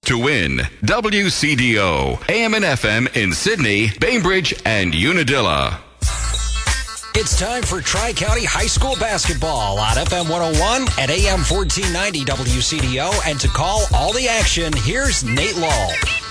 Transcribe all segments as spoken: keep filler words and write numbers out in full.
To win, W C D O, A M and F M in Sydney, Bainbridge, and Unadilla. It's time for Tri-County High School basketball on F M one oh one and A M fourteen ninety W C D O. And to call all the action, here's Nate Lull.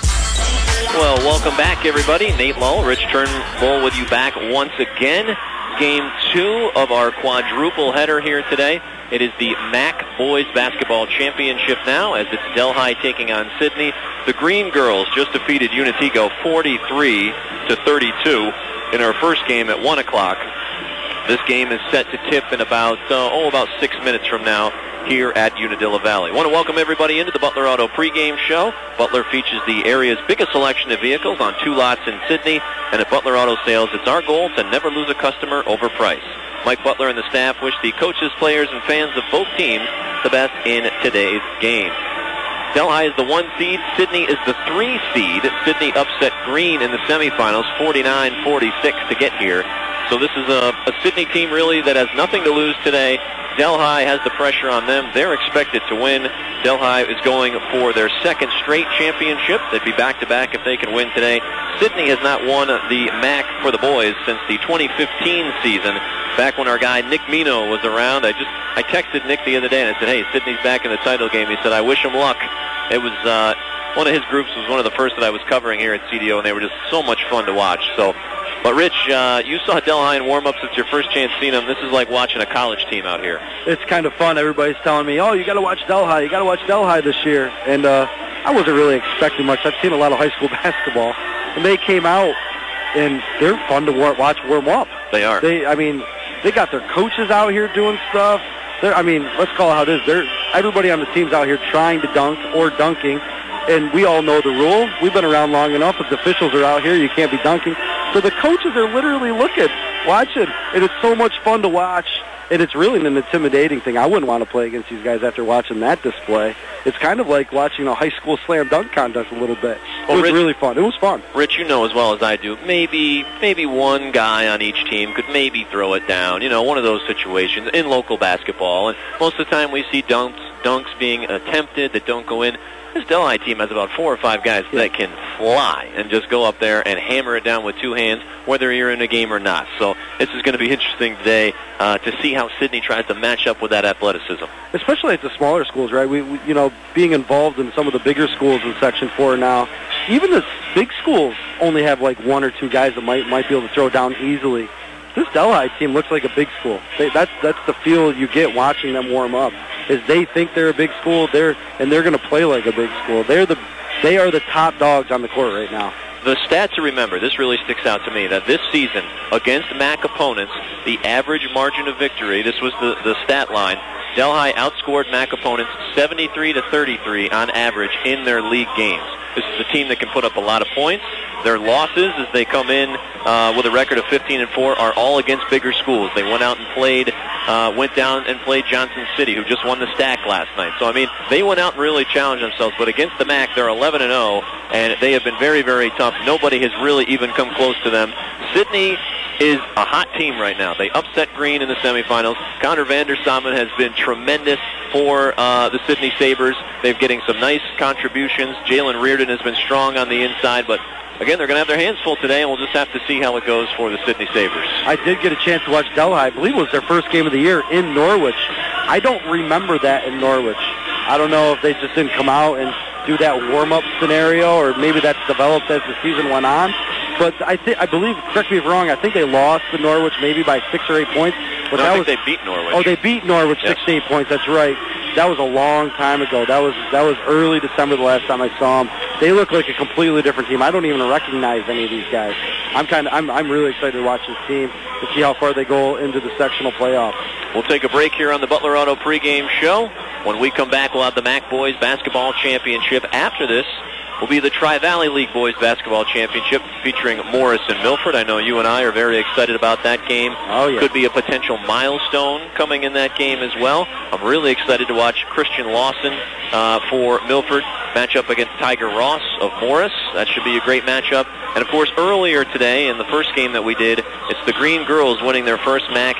Well, welcome back, everybody. Nate Lull, Rich Turnbull with you back once again. Game two of our quadruple header here today. It is the M A C Boys Basketball Championship now, as it's Delhi taking on Sydney. The Green Girls just defeated Unatigo forty-three to thirty-two in our first game at one o'clock. This game is set to tip in about, uh, oh, about six minutes from now here at Unadilla Valley. I want to welcome everybody into the Butler Auto pregame show. Butler features the area's biggest selection of vehicles on two lots in Sydney. And at Butler Auto Sales, it's our goal to never lose a customer over price. Mike Butler and the staff wish the coaches, players, and fans of both teams the best in today's game. Delhi is the one seed. Sydney is the three seed. Sydney upset Green in the semifinals, forty-nine forty-six to get here. So this is a, a Sydney team really that has nothing to lose today. Delhi has the pressure on them. They're expected to win. Delhi is going for their second straight championship. They'd be back-to-back if they can win today. Sydney has not won the M A C for the boys since the twenty fifteen season. Back when our guy Nick Mino was around, I just I texted Nick the other day and I said, hey, Sydney's back in the title game. He said, I wish him luck. It was uh, one of his groups was one of the first that I was covering here at C D O, and they were just so much fun to watch. So, but Rich, uh, you saw Delhi in warm-ups. It's your first chance seeing them. This is like watching a college team out here. It's kind of fun. Everybody's telling me, oh, you got to watch Delhi. You got to watch Delhi this year. And uh, I wasn't really expecting much. I've seen a lot of high school basketball, and they came out, and they're fun to war- watch warm up. They are. They, I mean, they got their coaches out here doing stuff. They're, I mean, let's call it how it is. They're, everybody on the team's out here trying to dunk or dunking, and we all know the rule. We've been around long enough. If the officials are out here, you can't be dunking. So the coaches are literally looking, watching, and it's so much fun to watch. And it's really an intimidating thing. I wouldn't want to play against these guys after watching that display. It's kind of like watching a high school slam dunk contest a little bit. Well, it was Rich, really fun. It was fun. Rich, you know as well as I do, maybe maybe one guy on each team could maybe throw it down. You know, one of those situations in local basketball. And most of the time we see dunks, dunks being attempted that don't go in. This Delhi team has about four or five guys yeah. that can fly and just go up there and hammer it down with two hands, whether you're in a game or not. So this is going to be interesting today uh, to see how Sydney tries to match up with that athleticism. Especially at the smaller schools, right? We, we, you know, being involved in some of the bigger schools in Section four now, even the big schools only have like one or two guys that might might be able to throw down easily. This Delhi team looks like a big school. They, that's that's the feel you get watching them warm up. Is they think they're a big school, they're and they're going to play like a big school. They're the they are the top dogs on the court right now. The stats to remember, this really sticks out to me, that this season, against M A C opponents, the average margin of victory, this was the, the stat line, Delhi outscored M A C opponents seventy-three to thirty-three on average in their league games. This is a team that can put up a lot of points. Their losses, as they come in uh, with a record of fifteen and four, are all against bigger schools. They went out and played, uh, went down and played Johnson City, who just won the stack last night. So, I mean, they went out and really challenged themselves. But against the M A C, they're eleven and oh, and they have been very, very tough. Nobody has really even come close to them. Sydney is a hot team right now. They upset Green in the semifinals. Connor Vandersamen has been tremendous for uh, the Sydney Sabres. They're getting some nice contributions. Jalen Reardon has been strong on the inside, but again, they're going to have their hands full today, and we'll just have to see how it goes for the Sydney Sabres. I did get a chance to watch Delhi. I believe it was their first game of the year in Norwich. I don't remember that in Norwich. I don't know if they just didn't come out and do that warm-up scenario, or maybe that's developed as the season went on. But I think I believe, correct me if I'm wrong, I think they lost to Norwich maybe by six or eight points. But no, that I think was, they beat Norwich. Oh, they beat Norwich yes. six to eight points. That's right. That was a long time ago. That was that was early December the last time I saw them. They look like a completely different team. I don't even recognize any of these guys. I'm kind of I'm I'm really excited to watch this team to see how far they go into the sectional playoff. We'll take a break here on the Butler Auto pregame show. When we come back, we'll have the M A C Boys Basketball Championship. After this will be the Tri-Valley League Boys Basketball Championship featuring Morris and Milford. I know you and I are very excited about that game. Oh, yeah. Could be a potential milestone coming in that game as well. I'm really excited to watch Christian Lawson uh, for Milford match up against Tiger Ross of Morris. That should be a great matchup. And, of course, earlier today in the first game that we did, it's the Green Girls winning their first M A C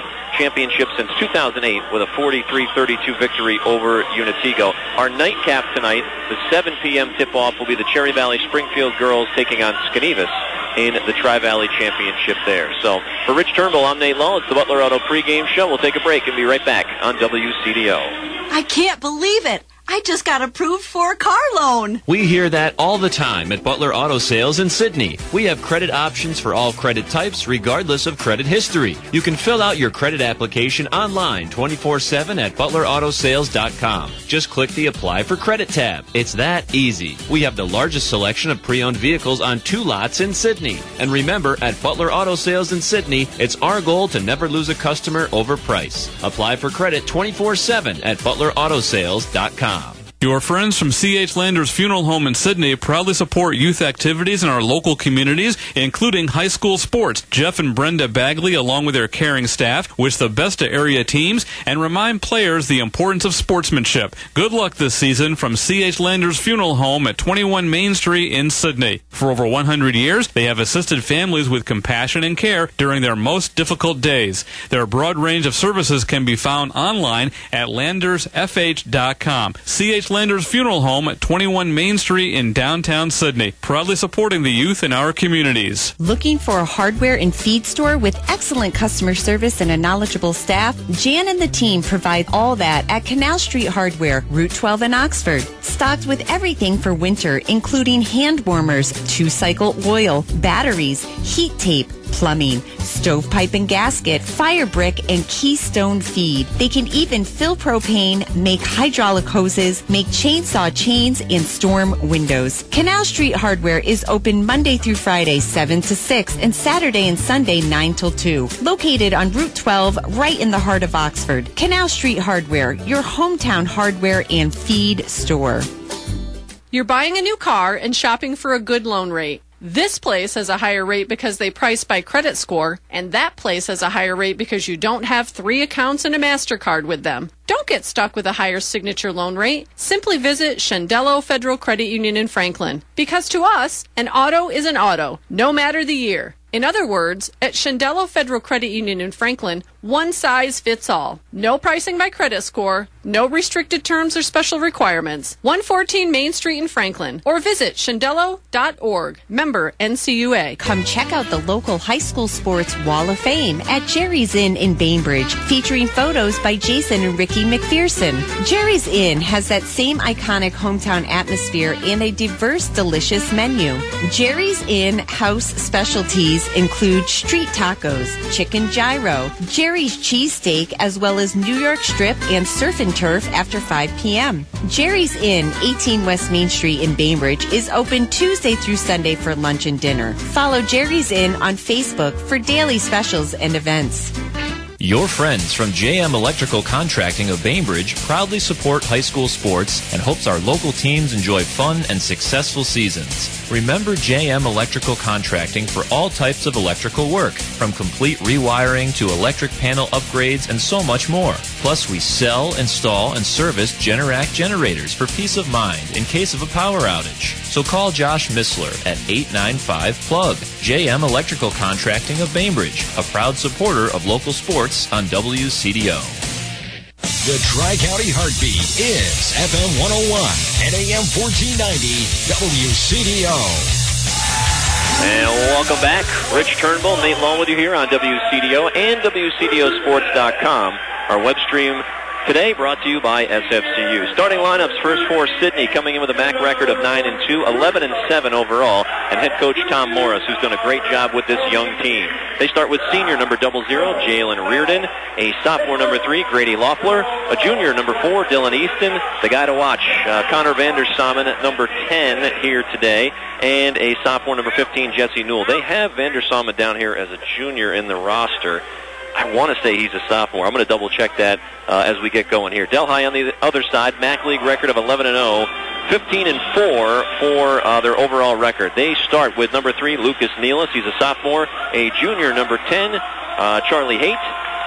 championship since two thousand eight with a forty-three thirty-two victory over Unitego. Our nightcap tonight, the seven p.m. tip-off, will be the Cherry Valley Springfield girls taking on Skenevis in the Tri-Valley Championship there. So, for Rich Turnbull, I'm Nate Lowe. It's the Butler Auto pregame show. We'll take a break and be right back on W C D O. I can't believe it. I just got approved for a car loan. We hear that all the time at Butler Auto Sales in Sydney. We have credit options for all credit types, regardless of credit history. You can fill out your credit application online twenty-four seven at butler auto sales dot com. Just click the Apply for Credit tab. It's that easy. We have the largest selection of pre-owned vehicles on two lots in Sydney. And remember, at Butler Auto Sales in Sydney, it's our goal to never lose a customer over price. Apply for credit twenty-four seven at butler auto sales dot com. Your friends from C H Landers Funeral Home in Sydney proudly support youth activities in our local communities, including high school sports. Jeff and Brenda Bagley, along with their caring staff, wish the best to area teams and remind players the importance of sportsmanship. Good luck this season from C H Landers Funeral Home at twenty-one Main Street in Sydney. For over one hundred years, they have assisted families with compassion and care during their most difficult days. Their broad range of services can be found online at landers f h dot com. C H Landers Funeral Home at twenty-one Main Street in downtown Sydney, proudly supporting the youth in our communities. Looking for a hardware and feed store with excellent customer service and a knowledgeable staff? Jan and the team provide all that at Canal Street Hardware, Route twelve in Oxford. Stocked with everything for winter, including hand warmers, two-cycle oil, batteries, heat tape, plumbing, stovepipe and gasket, fire brick, and Keystone feed. They can even fill propane, make hydraulic hoses, make chainsaw chains, and storm windows. Canal Street Hardware is open Monday through Friday, seven to six, and Saturday and Sunday, nine till two. Located on Route twelve, right in the heart of Oxford. Canal Street Hardware, your hometown hardware and feed store. You're buying a new car and shopping for a good loan rate. This place has a higher rate because they price by credit score, and that place has a higher rate because you don't have three accounts and a MasterCard with them. Don't get stuck with a higher signature loan rate. Simply visit Shandello Federal Credit Union in Franklin. Because to us, an auto is an auto, no matter the year. In other words, at Shandello Federal Credit Union in Franklin, one size fits all. No pricing by credit score, no restricted terms or special requirements. one fourteen Main Street in Franklin, or visit shandello dot org. Member N C U A. Come check out the local high school sports Wall of Fame at Jerry's Inn in Bainbridge, featuring photos by Jason and Ricky McPherson. Jerry's Inn has that same iconic hometown atmosphere and a diverse, delicious menu. Jerry's Inn house specialties include street tacos, chicken gyro, Jerry's cheesesteak, as well as New York strip and surf and turf after five p.m. Jerry's Inn, eighteen West Main Street in Bainbridge, is open Tuesday through Sunday for lunch and dinner. Follow Jerry's Inn on Facebook for daily specials and events. Your friends from J M Electrical Contracting of Bainbridge proudly support high school sports and hopes our local teams enjoy fun and successful seasons. Remember J M Electrical Contracting for all types of electrical work, from complete rewiring to electric panel upgrades and so much more. Plus, we sell, install, and service Generac generators for peace of mind in case of a power outage. So call Josh Missler at eight nine five plug. J M Electrical Contracting of Bainbridge, a proud supporter of local sports on W C D O. The Tri-County Heartbeat is F M one oh one and A M fourteen ninety W C D O. And welcome back. Rich Turnbull, Nate Lowe with you here on W C D O and W C D O sports dot com. Our web stream today brought to you by S F C U. Starting lineups, first for Sydney, coming in with a M A C record of nine and two, eleven and seven overall, and head coach Tom Morris, who's done a great job with this young team. They start with senior number double zero, Jalen Reardon, a sophomore number three, Grady Loeffler, a junior number four, Dylan Easton, the guy to watch, uh, Connor Vandersamen at number ten here today, and a sophomore number fifteen, Jesse Newell. They have Vandersamen down here as a junior in the roster. I want to say he's a sophomore. I'm going to double check that uh, as we get going here. Delhi on the other side, M A C League record of eleven and oh, fifteen and four for uh, their overall record. They start with number three, Lucas Nealis. He's a sophomore. A junior, number ten, uh, Charlie Haight.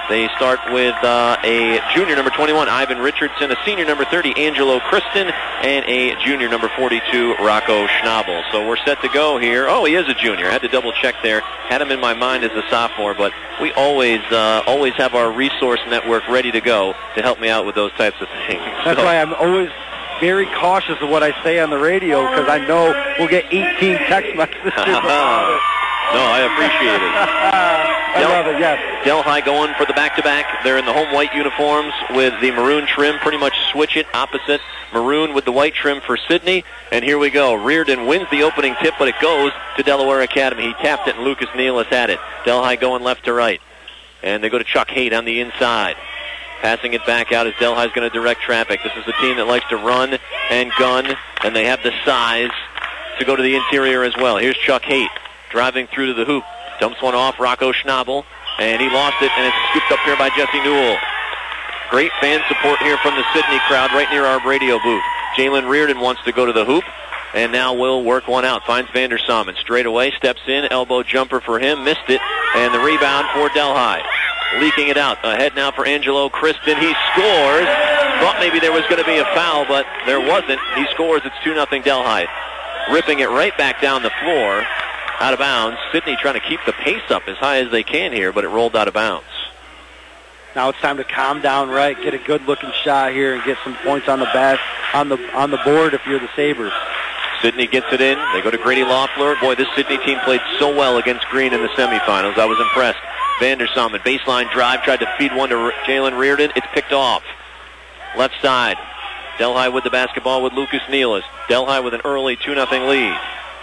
They start with uh, a junior, number twenty-one, Ivan Richardson, a senior, number thirty, Angelo Kristen, and a junior, number forty-two, Rocco Schnabel. So we're set to go here. Oh, he is a junior. I had to double check there. Had him in my mind as a sophomore, but we always uh, always have our resource network ready to go to help me out with those types of things. That's so. why I'm always very cautious of what I say on the radio, because I know we'll get eighteen text messages about it. No, I appreciate it. I Del- love it, yes. Delhi going for the back-to-back. They're in the home white uniforms with the maroon trim. Pretty much switch it opposite. Maroon with the white trim for Sidney. And here we go. Reardon wins the opening tip, but it goes to Delaware Academy. He tapped it, and Lucas Nealis had it. Delhi going left to right. And they go to Chuck Haight on the inside. Passing it back out as Delhi's going to direct traffic. This is the team that likes to run and gun, and they have the size to go to the interior as well. Here's Chuck Haight. Driving through to the hoop. Dumps one off, Rocco Schnabel, and he lost it, and it's scooped up here by Jesse Newell. Great fan support here from the Sidney crowd right near our radio booth. Jalen Reardon wants to go to the hoop, and now will work one out. Finds Vander Samen straight away, steps in, elbow jumper for him, missed it, and the rebound for Delhi. Leaking it out. Ahead now for Angelo Kristen. He scores. Thought maybe there was going to be a foul, but there wasn't. He scores. It's two nothing Delhi. Ripping it right back down the floor. Out of bounds. Sidney trying to keep the pace up as high as they can here, but it rolled out of bounds. Now it's time to calm down, right? Get a good-looking shot here and get some points on the bas- on the on the board if you're the Sabres. Sidney gets it in. They go to Grady Loeffler. Boy, this Sidney team played so well against Green in the semifinals. I was impressed. Vander Samen, baseline drive, tried to feed one to R- Jalen Reardon. It's picked off. Left side. Delhi with the basketball with Lucas Nealis. Delhi with an early two nothing lead.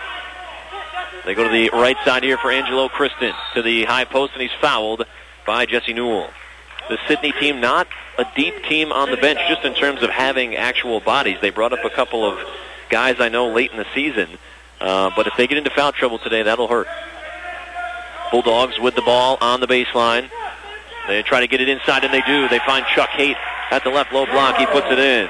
They go to the right side here for Angelo Kristen to the high post, and he's fouled by Jesse Newell. The Sidney team, not a deep team on the bench, just in terms of having actual bodies. They brought up a couple of guys I know late in the season, uh, but if they get into foul trouble today, that'll hurt. Bulldogs with the ball on the baseline. They try to get it inside, and they do. They find Chuck Haight at the left low block. He puts it in.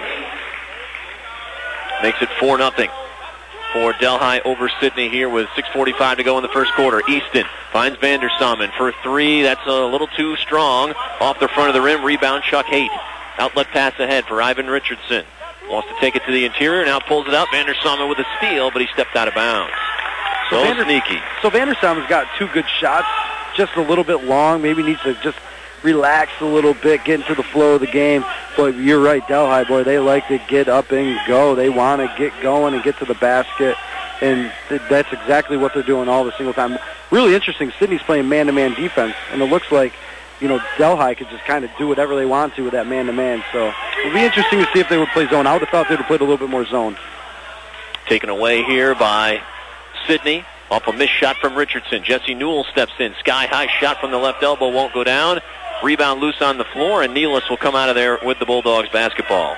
Makes it four nothing. For Delhi over Sidney here with six forty-five to go in the first quarter. Easton finds Vander Samen for three. That's a little too strong. Off the front of the rim. Rebound Chuck Haight. Outlet pass ahead for Ivan Richardson. Wants to take it to the interior. Now pulls it out. Vander Samen with a steal, but he stepped out of bounds. So, so Vander, sneaky. So Vander Samen's got two good shots. Just a little bit long. Maybe needs to just relax a little bit, get into the flow of the game. But you're right, Delhi, boy, they like to get up and go. They want to get going and get to the basket, and th- that's exactly what they're doing all the single time. Really interesting, Sidney's playing man-to-man defense, and it looks like, you know, Delhi could just kind of do whatever they want to with that man-to-man. So it'll be interesting to see if they would play zone. I would have thought they would have played a little bit more zone. Taken away here by Sidney. Off a missed shot from Richardson. Jesse Newell steps in. Sky-high shot from the left elbow won't go down. Rebound loose on the floor, and Nealis will come out of there with the Bulldogs basketball.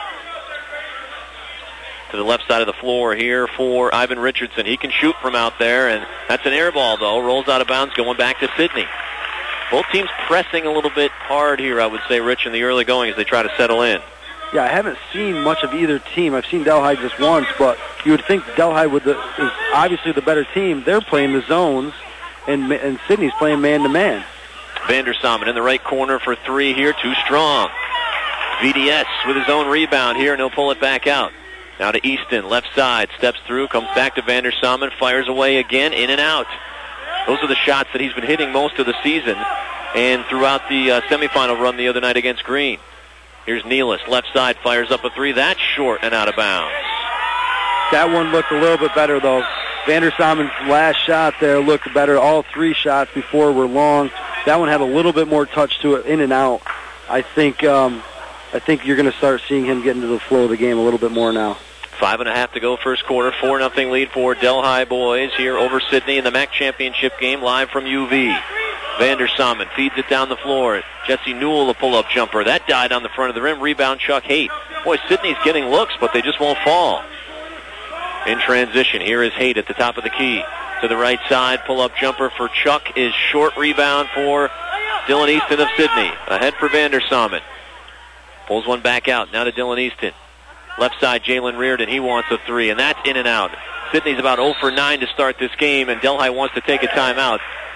To the left side of the floor here for Ivan Richardson. He can shoot from out there, and that's an air ball, though. Rolls out of bounds, going back to Sidney. Both teams pressing a little bit hard here, I would say, Rich, in the early going as they try to settle in. Yeah, I haven't seen much of either team. I've seen Delhi just once, but you would think Delhi would the, is obviously the better team. They're playing the zones, and, and Sidney's playing man-to-man. Vander Samen in the right corner for three here. Too strong. V D S with his own rebound here, and he'll pull it back out. Now to Easton, left side, steps through, comes back to Vander Samen, fires away again, in and out. Those are the shots that he's been hitting most of the season and throughout the uh, semifinal run the other night against Green. Here's Nealis, left side, fires up a three. That's short and out of bounds. That one looked a little bit better, though. Vander Samen's last shot there looked better. All three shots before were long. That one had a little bit more touch to it, in and out. I think um, I think you're going to start seeing him get into the flow of the game a little bit more now. Five and a half to go first quarter. Four nothing lead for Delhi boys here over Sidney in the M A C championship game live from U V. Vander Samen feeds it down the floor. Jesse Newell, a pull-up jumper. That died on the front of the rim. Rebound Chuck Haight. Boy, Sidney's getting looks, but they just won't fall. In transition, here is Haight at the top of the key. To the right side, pull-up jumper for Chuck is short. Rebound for Dylan Easton of Sidney. Ahead for Vander Samen. Pulls one back out. Now to Dylan Easton. Left side, Jalen Reardon. He wants a three, and that's in and out. Sidney's about zero for nine to start this game, and Delhi wants to take a timeout.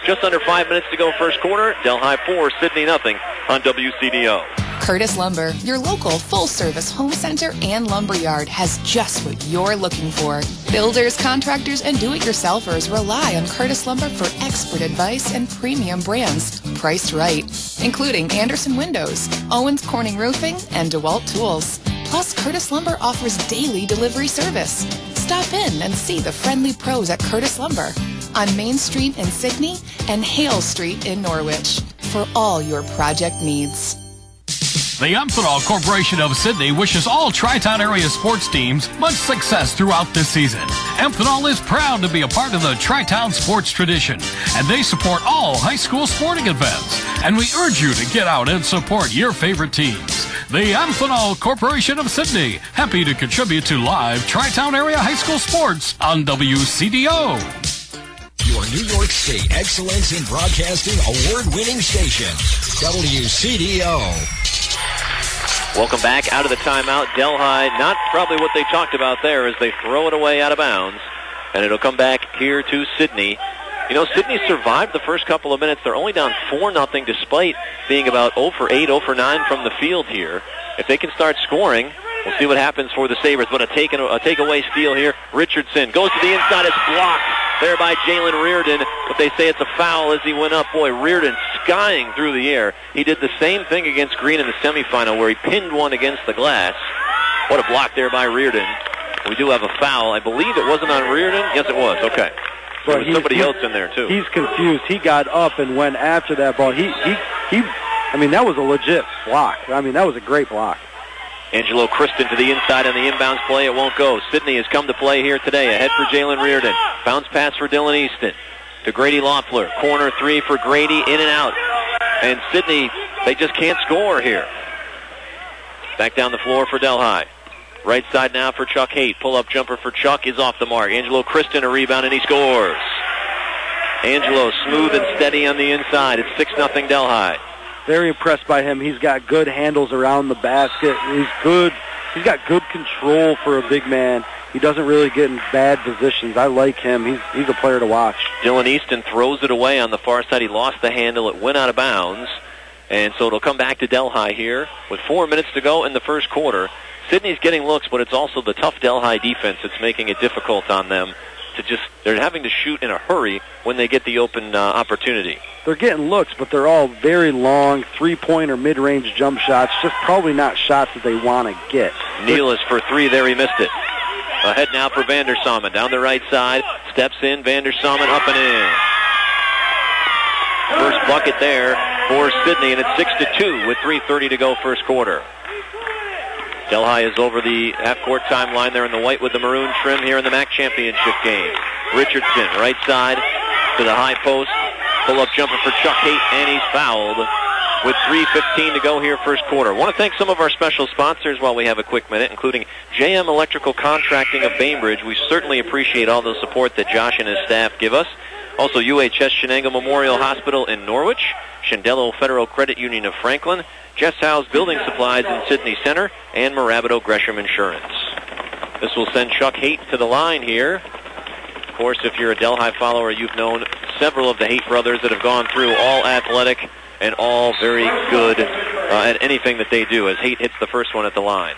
Just under five minutes to go first quarter. Delhi four, Sydney nothing on W C D O. Curtis Lumber, your local full-service home center and lumber yard, has just what you're looking for. Builders, contractors, and do-it-yourselfers rely on Curtis Lumber for expert advice and premium brands priced right, including Anderson Windows, Owens Corning Roofing, and DeWalt Tools. Plus, Curtis Lumber offers daily delivery service. Stop in and see the friendly pros at Curtis Lumber on Main Street in Sydney and Hale Street in Norwich for all your project needs. The Amphenol Corporation of Sydney wishes all Tri-Town area sports teams much success throughout this season. Amphenol is proud to be a part of the Tri-Town sports tradition, and they support all high school sporting events. And we urge you to get out and support your favorite teams. The Amphenol Corporation of Sydney, happy to contribute to live Tri-Town area high school sports on W C D O. Your New York State Excellence in Broadcasting award-winning station, W C D O. Welcome back out of the timeout. Delhi, not probably what they talked about there as they throw it away out of bounds. And it'll come back here to Sydney. You know, Sydney survived the first couple of minutes. They're only down four nothing despite being about oh for eight, oh for nine from the field here. If they can start scoring, we'll see what happens for the Sabres. But a, take, a takeaway steal here. Richardson goes to the inside. It's blocked there by Jalen Reardon, but they say it's a foul as he went up. Boy, Reardon skying through the air. He did the same thing against Green in the semifinal where he pinned one against the glass. What a block there by Reardon. We do have a foul. I believe it wasn't on Reardon. Yes, it was. Okay. So there was somebody else in there, too. He's confused. He got up and went after that ball. He, he, he, I mean, that was a legit block. I mean, that was a great block. Angelo Kristen to the inside on the inbounds play. It won't go. Sydney has come to play here today. Ahead for Jalen Reardon. Bounce pass for Dylan Easton. To Grady Loeffler. Corner three for Grady. In and out. And Sydney, they just can't score here. Back down the floor for Delhi. Right side now for Chuck Haight. Pull-up jumper for Chuck is off the mark. Angelo Kristen a rebound, and he scores. Angelo smooth and steady on the inside. It's six nothing Delhi. Very impressed by him. He's got good handles around the basket. He's good. He's got good control for a big man. He doesn't really get in bad positions. I like him. He's he's a player to watch. Dylan Easton throws it away on the far side. He lost the handle. It went out of bounds. And so it'll come back to Delhi here with four minutes to go in the first quarter. Sydney's getting looks, but it's also the tough Delhi defense that's making it difficult on them. To just, they're having to shoot in a hurry when they get the open uh, opportunity. They're getting looks, but they're all very long, three-point or mid-range jump shots, just probably not shots that they want to get. Nealis for three there, he missed it. Ahead now for Vander Salmen. Down the right side, steps in, Vander Salmen up and in. First bucket there for Sydney, and it's six to two with three thirty to go first quarter. Delhi is over the half-court timeline there in the white with the maroon trim here in the M A C championship game. Richardson, right side to the high post. Pull-up jumper for Chuck Haight, and he's fouled with three fifteen to go here first quarter. I want to thank some of our special sponsors while we have a quick minute, including J M Electrical Contracting of Bainbridge. We certainly appreciate all the support that Josh and his staff give us. Also, U H S Shenango Memorial Hospital in Norwich, Shendello Federal Credit Union of Franklin, Jess Howe's Building Supplies in Sydney Center, and Morabito Gresham Insurance. This will send Chuck Haight to the line here. Of course, if you're a Delhi follower, you've known several of the Haight brothers that have gone through, all athletic and all very good uh, at anything that they do, as Haight hits the first one at the line.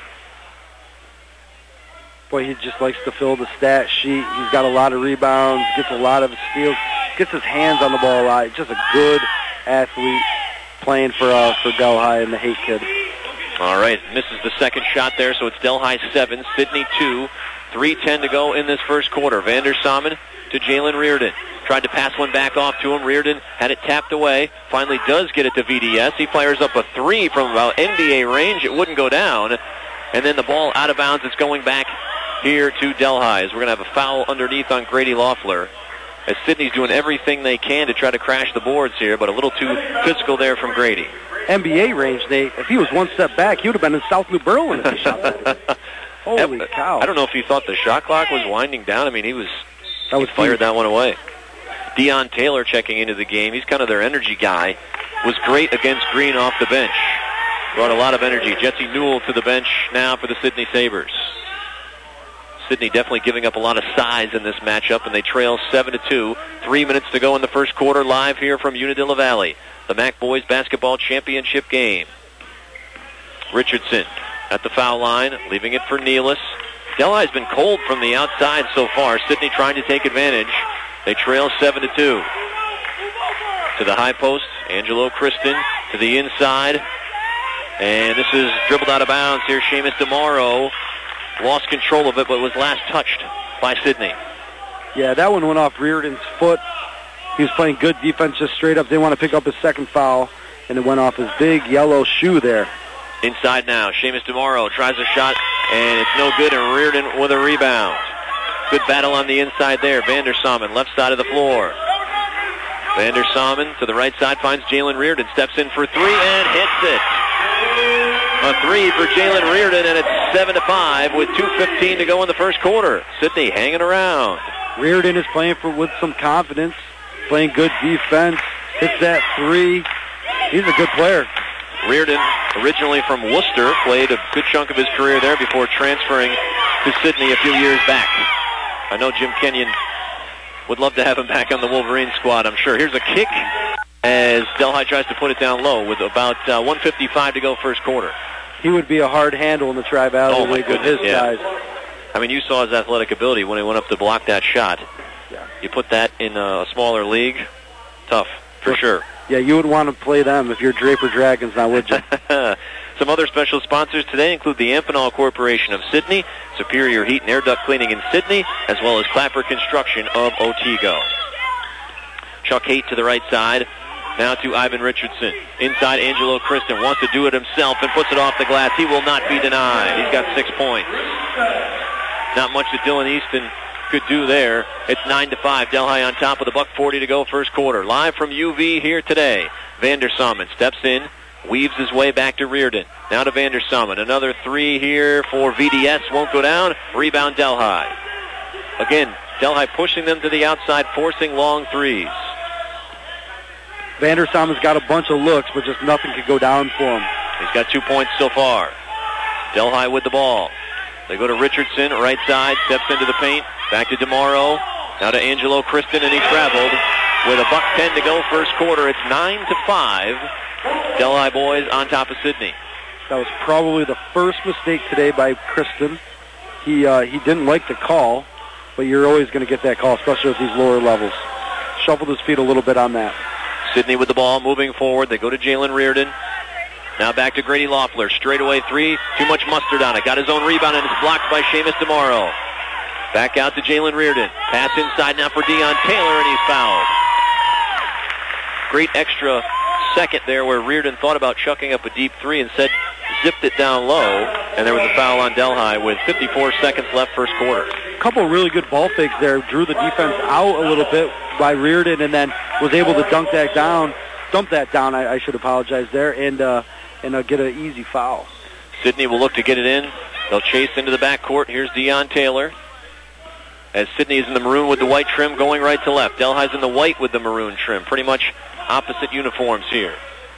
Boy, he just likes to fill the stat sheet. He's got a lot of rebounds, gets a lot of steals, gets his hands on the ball a lot. Just a good athlete playing for uh, for Delhi and the Haight kid. All right, misses the second shot there, so it's Delhi seven, Sydney two, three ten to go in this first quarter. Vander Salmen to Jalen Reardon. Tried to pass one back off to him. Reardon had it tapped away. Finally does get it to V D S. He fires up a three from about N B A range. It wouldn't go down. And then the ball out of bounds. It's going back here to Delhi, as we're going to have a foul underneath on Grady Loeffler, as Sydney's doing everything they can to try to crash the boards here, but a little too physical there from Grady. N B A range, Nate. If he was one step back, he would have been in South New Berlin if he shot that. Holy yeah, cow. I don't know if he thought the shot clock was winding down. I mean, he was that was he fired deep. that one away. Deion Taylor checking into the game. He's kind of their energy guy. Was great against Green off the bench. Brought a lot of energy. Jesse Newell to the bench now for the Sydney Sabres. Sidney definitely giving up a lot of size in this matchup, and they trail seven to two. Three minutes to go in the first quarter, live here from Unadilla Valley. The MAC Boys Basketball Championship game. Richardson at the foul line, leaving it for Nealis. Delhi's been cold from the outside so far. Sidney trying to take advantage. They trail seven to two. To the high post, Angelo Kristen to the inside. And this is dribbled out of bounds here. Seamus DeMauro lost control of it, but was last touched by Sidney. Yeah, that one went off Reardon's foot. He was playing good defense just straight up. They want to pick up his second foul, and it went off his big yellow shoe there. Inside now, Seamus DeMauro tries a shot, and it's no good, and Reardon with a rebound. Good battle on the inside there. Vander Salmen, left side of the floor. Vander Salmen to the right side, finds Jalen Reardon, steps in for three, and hits it. A three for Jalen Reardon, and it's seven to five with two fifteen to go in the first quarter. Sidney hanging around. Reardon is playing for with some confidence, playing good defense, hits that three. He's a good player. Reardon, originally from Worcester, played a good chunk of his career there before transferring to Sidney a few years back. I know Jim Kenyon would love to have him back on the Wolverine squad, I'm sure. Here's a kick as Delhi tries to put it down low with about uh, one fifty-five to go first quarter. He would be a hard handle in the Tri-Valley oh, my League with goodness, his yeah. size. I mean, you saw his athletic ability when he went up to block that shot. Yeah. You put that in a smaller league, tough, for sure. Yeah, you would want to play them if you're Draper Dragons now, would you? Some other special sponsors today include the Amphenol Corporation of Sidney, Superior Heat and Air Duct Cleaning in Sidney, as well as Clapper Construction of Otsego. Chuck Haight to the right side. Now to Ivan Richardson. Inside, Angelo Kristen wants to do it himself and puts it off the glass. He will not be denied. He's got six points. Not much that Dylan Easton could do there. It's nine to five. Delhi on top with a buck forty to go first quarter. Live from U V here today. Vander Salmen steps in, weaves his way back to Reardon. Now to Vander Salmen. Another three here for V D S. Won't go down. Rebound Delhi. Again, Delhi pushing them to the outside, forcing long threes. Vander Salmen's got a bunch of looks, but just nothing could go down for him. He's got two points so far. Delhi with the ball. They go to Richardson, right side, steps into the paint. Back to DeMauro. Now to Angelo Kristen, and he traveled with a buck ten to go first quarter. It's nine to five. Delhi boys on top of Sidney. That was probably the first mistake today by Kristen. He uh, he didn't like the call, but you're always going to get that call, especially at these lower levels. Shuffled his feet a little bit on that. Sidney with the ball, moving forward. They go to Jalen Reardon. Now back to Grady Loeffler. Straightaway three. Too much mustard on it. Got his own rebound, and it's blocked by Seamus DeMauro. Back out to Jalen Reardon. Pass inside now for Deion Taylor, and he's fouled. Great extra second there where Reardon thought about chucking up a deep three and said zipped it down low, and there was a foul on Delhi with fifty-four seconds left first quarter. A couple really good ball fakes there. Drew the defense out a little bit by Reardon, and then was able to dunk that down, dump that down, I, I should apologize there, and uh, and uh, get an easy foul. Sidney will look to get it in. They'll chase into the backcourt. Here's Deion Taylor. As Sidney is in the maroon with the white trim going right to left. Delhi's in the white with the maroon trim. Pretty much opposite uniforms here.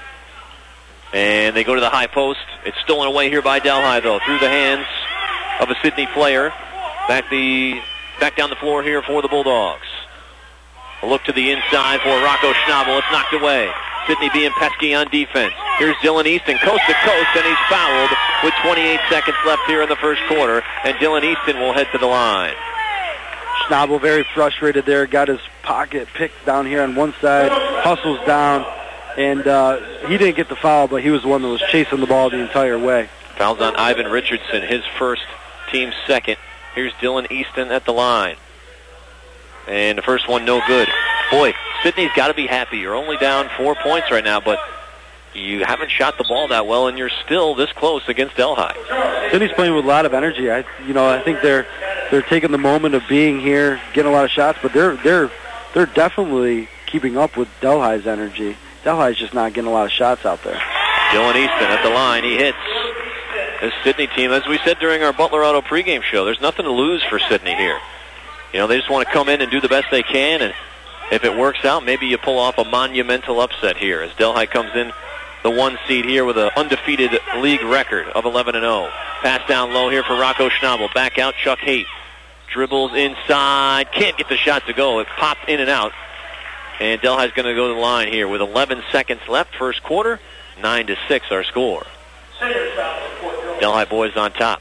And they go to the high post. It's stolen away here by Delhi, though, through the hands of a Sidney player. Back the back down the floor here for the Bulldogs. A look to the inside for Rocco Schnabel. It's knocked away. Sidney being pesky on defense. Here's Dylan Easton, coast to coast, and he's fouled with twenty-eight seconds left here in the first quarter. And Dylan Easton will head to the line. Schnabel very frustrated there. Got his pocket picked down here on one side. Hustles down. And uh, he didn't get the foul, but he was the one that was chasing the ball the entire way. Fouls on Ivan Richardson, his first, team second. Here's Dylan Easton at the line. And the first one, no good. Boy, Sidney's got to be happy. You're only down four points right now, but you haven't shot the ball that well, and you're still this close against Delhi. Sidney's playing with a lot of energy. I, you know, I think they're they're taking the moment of being here, getting a lot of shots, but they're they're they're definitely keeping up with Delhi's energy. Delhi's just not getting a lot of shots out there. Dylan Easton at the line. He hits. This Sidney team, as we said during our Butler Auto pregame show, there's nothing to lose for Sidney here. You know, they just want to come in and do the best they can, and if it works out, maybe you pull off a monumental upset here as Delhi comes in the one seed here with an undefeated league record of eleven and oh. Pass down low here for Rocco Schnabel. Back out, Chuck Haight. Dribbles inside. Can't get the shot to go. It popped in and out. And Delhi's going to go to the line here with eleven seconds left. First quarter. nine to six our score. Delhi boys on top.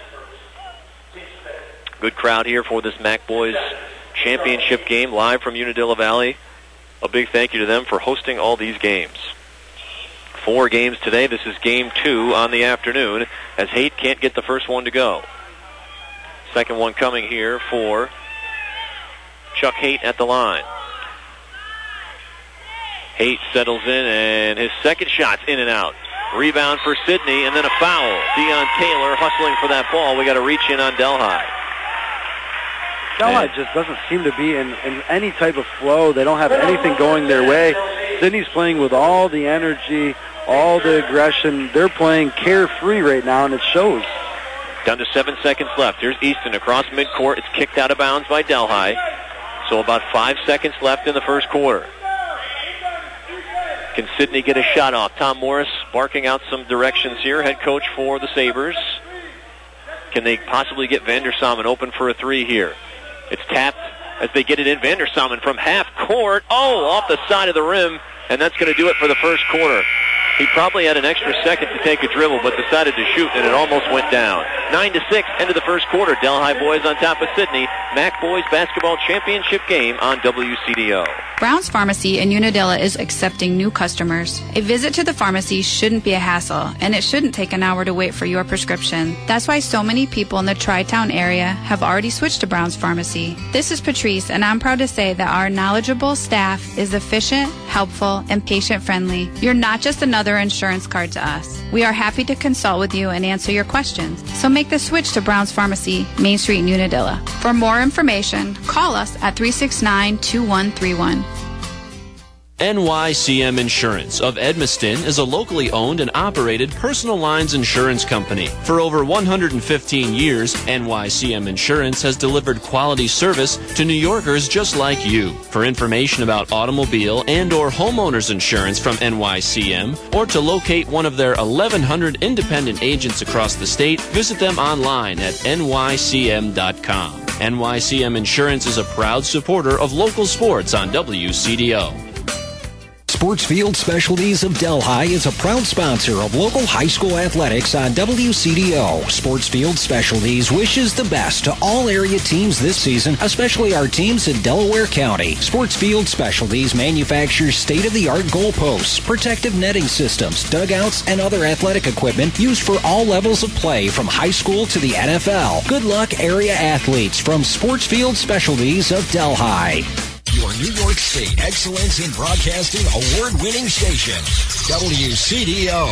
Good crowd here for this M A C Boys Championship game live from Unadilla Valley. A big thank you to them for hosting all these games. Four games today. This is game two on the afternoon as Haight can't get the first one to go. Second one coming here for Chuck Haight at the line. Haight settles in, and his second shot's in and out. Rebound for Sidney, and then a foul. Dion Taylor hustling for that ball. We got to reach in on Delhi. Delhi just doesn't seem to be in, in any type of flow. They don't have anything going their way. Sidney's playing with all the energy, all the aggression. They're playing carefree right now, and it shows. Down to seven seconds left. Here's Easton across midcourt. It's kicked out of bounds by Delhi. So about five seconds left in the first quarter. Can Sidney get a shot off? Tom Morris barking out some directions here, head coach for the Sabres. Can they possibly get Vandersamen open for a three here? It's tapped as they get it in. Vandersamen from half court. Oh, off the side of the rim, and that's going to do it for the first quarter. He probably had an extra second to take a dribble, but decided to shoot, and it almost went down. nine to six, end of the first quarter. Delhi boys on top of Sidney. M A C Boys Basketball Championship game on W C D O. Brown's Pharmacy in Unadilla is accepting new customers. A visit to the pharmacy shouldn't be a hassle, and it shouldn't take an hour to wait for your prescription. That's why so many people in the Tri-Town area have already switched to Brown's Pharmacy. This is Patrice, and I'm proud to say that our knowledgeable staff is efficient, helpful, and patient-friendly. You're not just another insurance card to us. We are happy to consult with you and answer your questions. So make the switch to Brown's Pharmacy, Main Street in Unadilla. For more information, call us at three six nine, two one three one. N Y C M Insurance of Edmiston is a locally owned and operated personal lines insurance company. For over one hundred fifteen years, N Y C M Insurance has delivered quality service to New Yorkers just like you. For information about automobile and or homeowners insurance from N Y C M, or to locate one of their eleven hundred independent agents across the state, visit them online at N Y C M dot com. N Y C M Insurance is a proud supporter of local sports on W C D O. Sportsfield Specialties of Delhi is a proud sponsor of local high school athletics on W C D O. Sportsfield Specialties wishes the best to all area teams this season, especially our teams in Delaware County. Sportsfield Specialties manufactures state-of-the-art goalposts, protective netting systems, dugouts, and other athletic equipment used for all levels of play from high school to the N F L. Good luck, area athletes, from Sportsfield Specialties of Delhi. Your New York State Excellence in Broadcasting award-winning station, W C D O.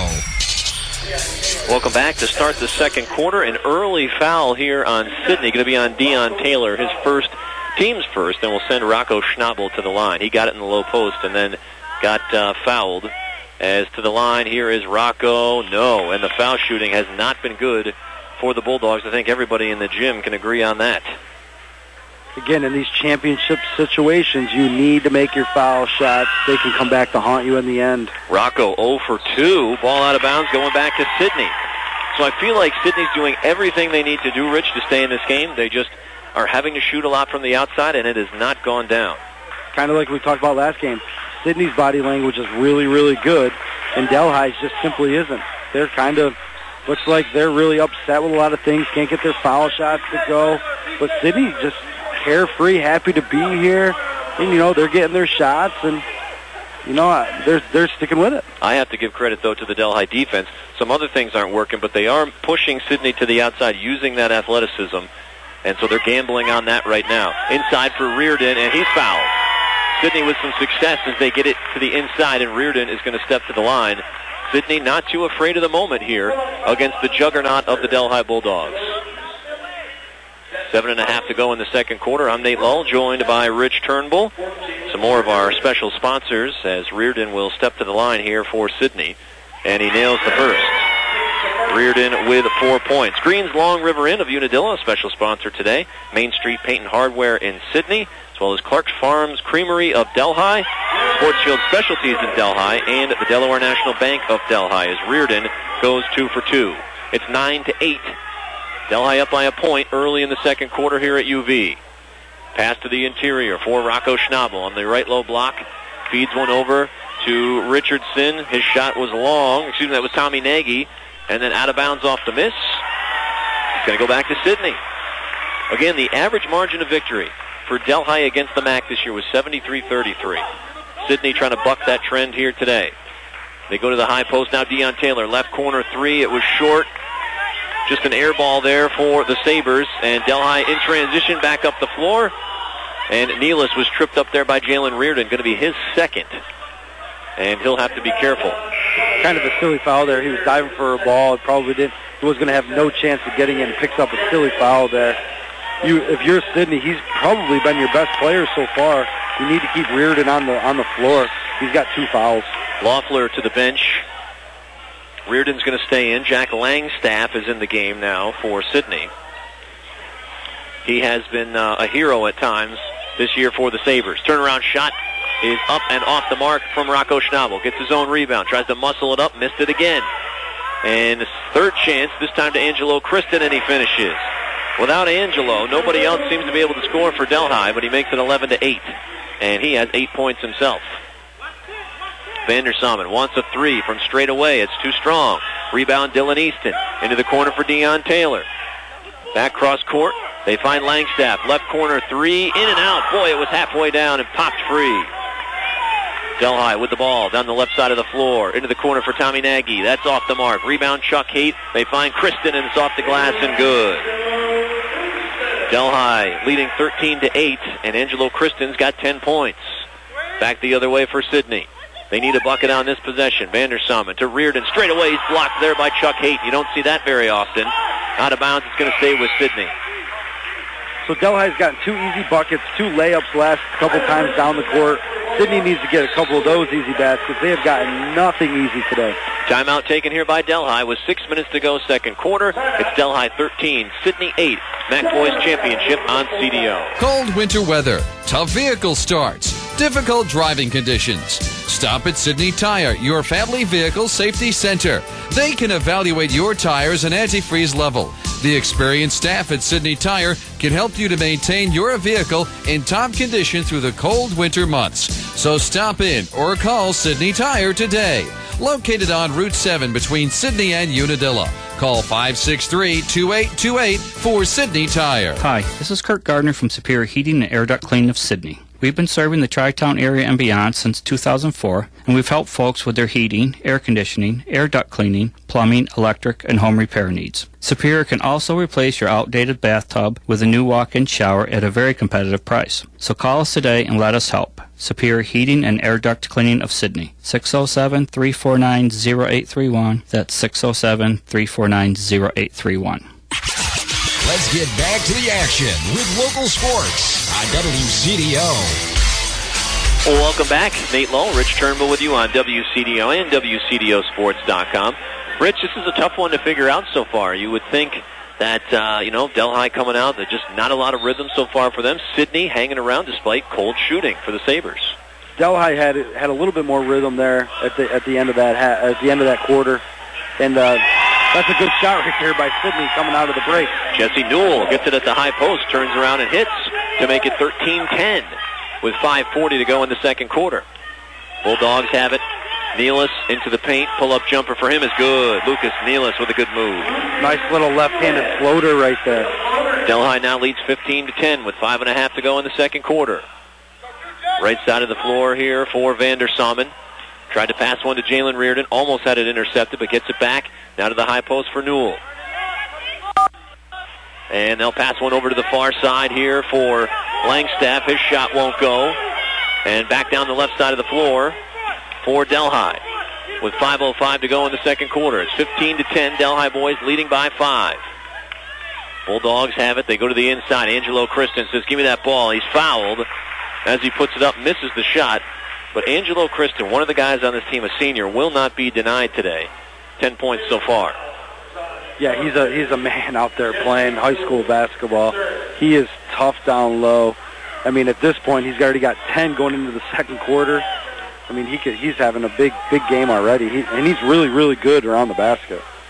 Welcome back to start the second quarter. An early foul here on Sidney, going to be on Dion Taylor, his first, team's first, and will send Rocco Schnabel to the line. He got it in the low post and then got uh, fouled. As to the line, here is Rocco. No, and the foul shooting has not been good for the Bulldogs. I think everybody in the gym can agree on that. Again, in these championship situations, you need to make your foul shots. They can come back to haunt you in the end. Rocco zero for two. Ball out of bounds going back to Sidney. So I feel like Sidney's doing everything they need to do, Rich, to stay in this game. They just are having to shoot a lot from the outside, and it has not gone down. Kind of like we talked about last game. Sidney's body language is really, really good, and Delhi's just simply isn't. They're kind of, looks like they're really upset with a lot of things, can't get their foul shots to go. But Sidney just carefree, happy to be here, and you know they're getting their shots, and you know they're they're sticking with it. I have to give credit though to the Delhi defense. Some other things aren't working, but they are pushing Sidney to the outside, using that athleticism, and so they're gambling on that right now. Inside for Reardon, and he's fouled. Sidney with some success as they get it to the inside, and Reardon is going to step to the line. Sidney not too afraid of the moment here against the juggernaut of the Delhi Bulldogs. Seven and a half to go in the second quarter. I'm Nate Lull, joined by Rich Turnbull. Some more of our special sponsors as Reardon will step to the line here for Sidney, and he nails the first. Reardon with four points. Green's Long River Inn of Unadilla, a special sponsor today. Main Street Paint and Hardware in Sidney, as well as Clark's Farms Creamery of Delhi, Sportsfield Specialties in Delhi, and the Delaware National Bank of Delhi, as Reardon goes two for two. It's nine to eight. Delhi up by a point early in the second quarter here at U V. Pass to the interior for Rocco Schnabel on the right low block. Feeds one over to Richardson. His shot was long. Excuse me, that was Tommy Nagy. And then out of bounds off the miss. It's going to go back to Sidney. Again, the average margin of victory for Delhi against the M A C this year was seventy-three thirty-three. Sidney trying to buck that trend here today. They go to the high post now. Deion Taylor, left corner three. It was short. Just an air ball there for the Sabres. And Delhi in transition back up the floor. And Nealis was tripped up there by Jalen Reardon. Going to be his second. And he'll have to be careful. Kind of a silly foul there. He was diving for a ball. Probably didn't. He was going to have no chance of getting in. Picks up a silly foul there. You, if you're Sidney, he's probably been your best player so far. You need to keep Reardon on the on the floor. He's got two fouls. Loeffler to the bench. Reardon's going to stay in. Jack Langstaff is in the game now for Sidney. He has been uh, a hero at times this year for the Sabres. Turnaround shot is up and off the mark from Rocco Schnabel. Gets his own rebound. Tries to muscle it up. Missed it again. And third chance, this time to Angelo Kristen, and he finishes. Without Angelo, nobody else seems to be able to score for Delhi, but he makes it eleven to eight. And he has eight points himself. Vandersamen wants a three from straight away. It's too strong. Rebound Dylan Easton. Into the corner for Deion Taylor. Back cross court. They find Langstaff. Left corner three. In and out. Boy, it was halfway down and popped free. Delhi with the ball down the left side of the floor. Into the corner for Tommy Nagy. That's off the mark. Rebound Chuck Haight. They find Kristen and it's off the glass and good. Delhi leading thirteen to eight, and Angelo Kristen's got ten points. Back the other way for Sidney. They need a bucket on this possession. Vandersamen to Reardon. Straight away, he's blocked there by Chuck Haight. You don't see that very often. Out of bounds, it's going to stay with Sidney. So Delhi's gotten two easy buckets, two layups last couple times down the court. Sidney needs to get a couple of those easy baskets. They have gotten nothing easy today. Timeout taken here by Delhi with six minutes to go, second quarter. It's Delhi thirteen, Sidney eight. M A C Boys Championship on C D O. Cold winter weather, tough vehicle starts, difficult driving conditions. Stop at Sidney Tire, your family vehicle safety center. They can evaluate your tires and antifreeze level. The experienced staff at Sidney Tire can help you to maintain your vehicle in top condition through the cold winter months. So stop in or call Sidney Tire today. Located on Route seven between Sidney and Unadilla. Call five six three, two eight two eight for Sidney Tire. Hi, this is Kurt Gardner from Superior Heating and Air Duct Cleaning of Sidney. We've been serving the Tri-Town area and beyond since two thousand four, and we've helped folks with their heating, air conditioning, air duct cleaning, plumbing, electric, and home repair needs. Superior can also replace your outdated bathtub with a new walk-in shower at a very competitive price. So call us today and let us help. Superior Heating and Air Duct Cleaning of Sidney. six oh seven, three four nine, oh eight three one. That's six oh seven, three four nine, oh eight three one. Let's get back to the action with local sports on W C D O. Well, welcome back. Nate Lowe, Rich Turnbull with you on W C D O and W C D O sports dot com. Rich, this is a tough one to figure out so far. You would think that, uh, you know, Delhi coming out, there's just not a lot of rhythm so far for them. Sidney hanging around despite cold shooting for the Sabres. Delhi had had a little bit more rhythm there at the at the end of that at the end of that quarter, and uh, that's a good shot right there by Sidney coming out of the break. Jesse Newell gets it at the high post, turns around and hits to make it thirteen ten with five forty to go in the second quarter. Bulldogs have it. Nealis into the paint. Pull-up jumper for him is good. Lucas Nealis with a good move. Nice little left-handed floater right there. Delhi now leads fifteen to ten with five and a half to go in the second quarter. Right side of the floor here for Vandersamen. Tried to pass one to Jalen Reardon. Almost had it intercepted, but gets it back. Now to the high post for Newell. And they'll pass one over to the far side here for Langstaff. His shot won't go. And back down the left side of the floor for Delhi with five oh five to go in the second quarter. It's fifteen to ten. Delhi boys leading by five. Bulldogs have it. They go to the inside. Angelo Kristen says, give me that ball. He's fouled. As he puts it up, misses the shot. But Angelo Kristen, one of the guys on this team, a senior, will not be denied today. Ten points so far. Yeah, he's a he's a man out there playing high school basketball. He is tough down low. I mean, at this point, he's already got ten going into the second quarter. I mean, he could, he's having a big, big game already. He, and he's really, really good around the basket.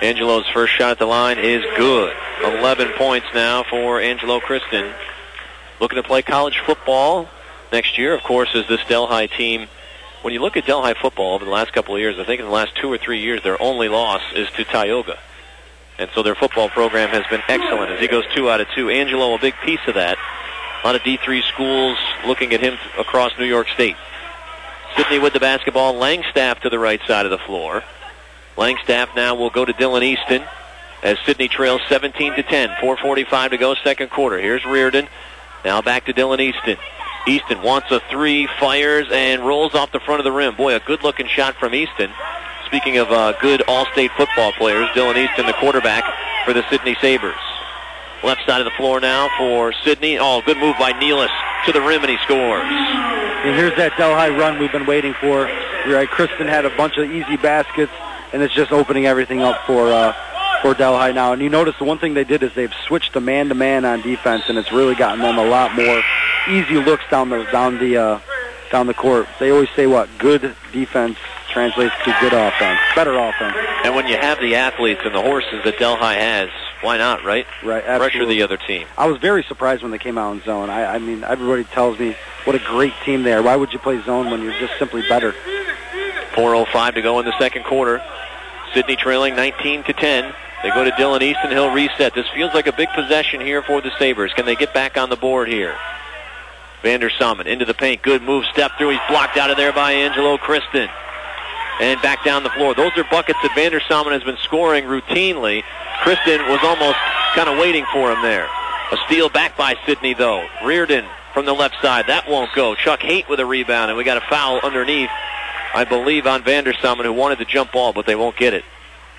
Angelo's first shot at the line is good. eleven points now for Angelo Kristen. Looking to play college football next year, of course, is this Delhi team. When you look at Delhi football over the last couple of years, I think in the last two or three years, their only loss is to Tioga. And so their football program has been excellent as he goes two out of two. Angelo, a big piece of that. A lot of D three schools looking at him across New York State. Sidney with the basketball. Langstaff to the right side of the floor. Langstaff now will go to Dylan Easton as Sidney trails seventeen to ten. four forty-five to go, second quarter. Here's Reardon. Now back to Dylan Easton. Easton wants a three, fires, and rolls off the front of the rim. Boy, a good-looking shot from Easton. Speaking of uh, good all-state football players, Dylan Easton, the quarterback for the Sidney Sabres. Left side of the floor now for Sidney. Oh, good move by Nealis to the rim, and he scores. And here's that Delhi run we've been waiting for. You're right, Kristen had a bunch of easy baskets, and it's just opening everything up for uh, for Delhi now. And you notice the one thing they did is they've switched to man-to-man on defense, and it's really gotten them a lot more easy looks down the down the uh, down the court. They always say what good defense translates to good offense, better offense. And when you have the athletes and the horses that Delhi has, why not, right? Right, absolutely. Pressure the other team. I was very surprised when they came out in zone. I, I mean, everybody tells me what a great team they are. Why would you play zone when you're just simply better? four oh five to go in the second quarter. Sidney trailing nineteen to ten. They go to Dylan Easton. He'll reset. This feels like a big possession here for the Sabres. Can they get back on the board here? Vander Salmon into the paint. Good move. Step through. He's blocked out of there by Angelo Kristen. And back down the floor. Those are buckets that Vander Salmon has been scoring routinely. Kristen was almost kind of waiting for him there. A steal back by Sidney, though. Reardon from the left side. That won't go. Chuck Haight with a rebound, and we got a foul underneath, I believe, on Vander Salmon, who wanted the jump ball, but they won't get it.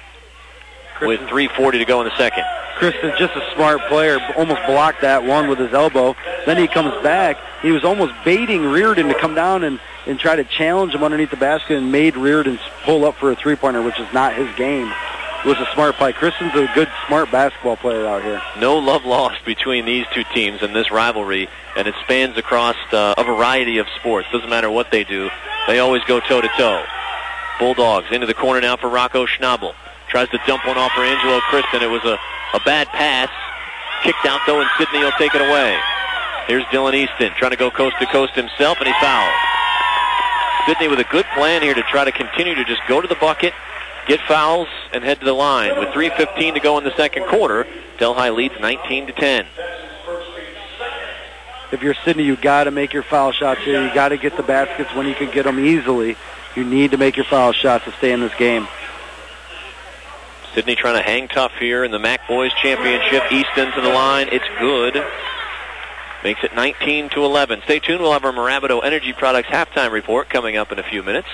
With three forty to go in the second. Kristen's just a smart player. Almost blocked that one with his elbow. Then he comes back. He was almost baiting Reardon to come down and, and try to challenge him underneath the basket and made Reardon pull up for a three-pointer, which is not his game. It was a smart play. Kristen's a good, smart basketball player out here. No love lost between these two teams in this rivalry, and it spans across uh, a variety of sports. Doesn't matter what they do. They always go toe-to-toe. Bulldogs into the corner now for Rocco Schnabel. Tries to dump one off for Angelo Kristen. It was a, a bad pass. Kicked out, though, and Sidney will take it away. Here's Dylan Easton trying to go coast-to-coast himself, and he's fouled. Sidney with a good plan here to try to continue to just go to the bucket, get fouls, and head to the line. With three fifteen to go in the second quarter, Delhi leads nineteen to ten. If you're Sidney, you got to make your foul shots here. You got to get the baskets when you can get them easily. You need to make your foul shots to stay in this game. Sidney trying to hang tough here in the MAC Boys Championship. Easton to the line. It's good. Makes it nineteen to eleven. Stay tuned. We'll have our Maravido Energy Products halftime report coming up in a few minutes.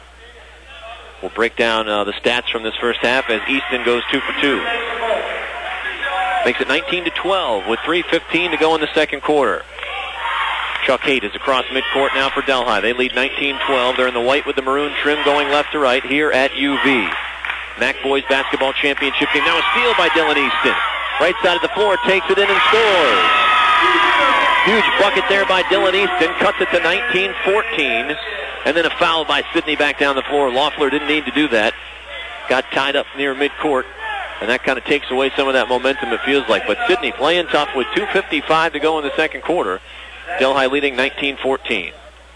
We'll break down uh, the stats from this first half as Easton goes two for two. Makes it nineteen to twelve with three fifteen to go in the second quarter. Chuck Haight is across midcourt now for Delhi. They lead nineteen twelve. They're in the white with the maroon trim going left to right here at U V. MAC Boys Basketball Championship game. Now a steal by Dylan Easton. Right side of the floor, takes it in and scores. Huge bucket there by Dylan Easton. Cuts it to nineteen fourteen. And then a foul by Sidney back down the floor. Loeffler didn't need to do that. Got tied up near midcourt. And that kind of takes away some of that momentum, it feels like. But Sidney playing tough with two fifty-five to go in the second quarter. Delhi leading nineteen fourteen.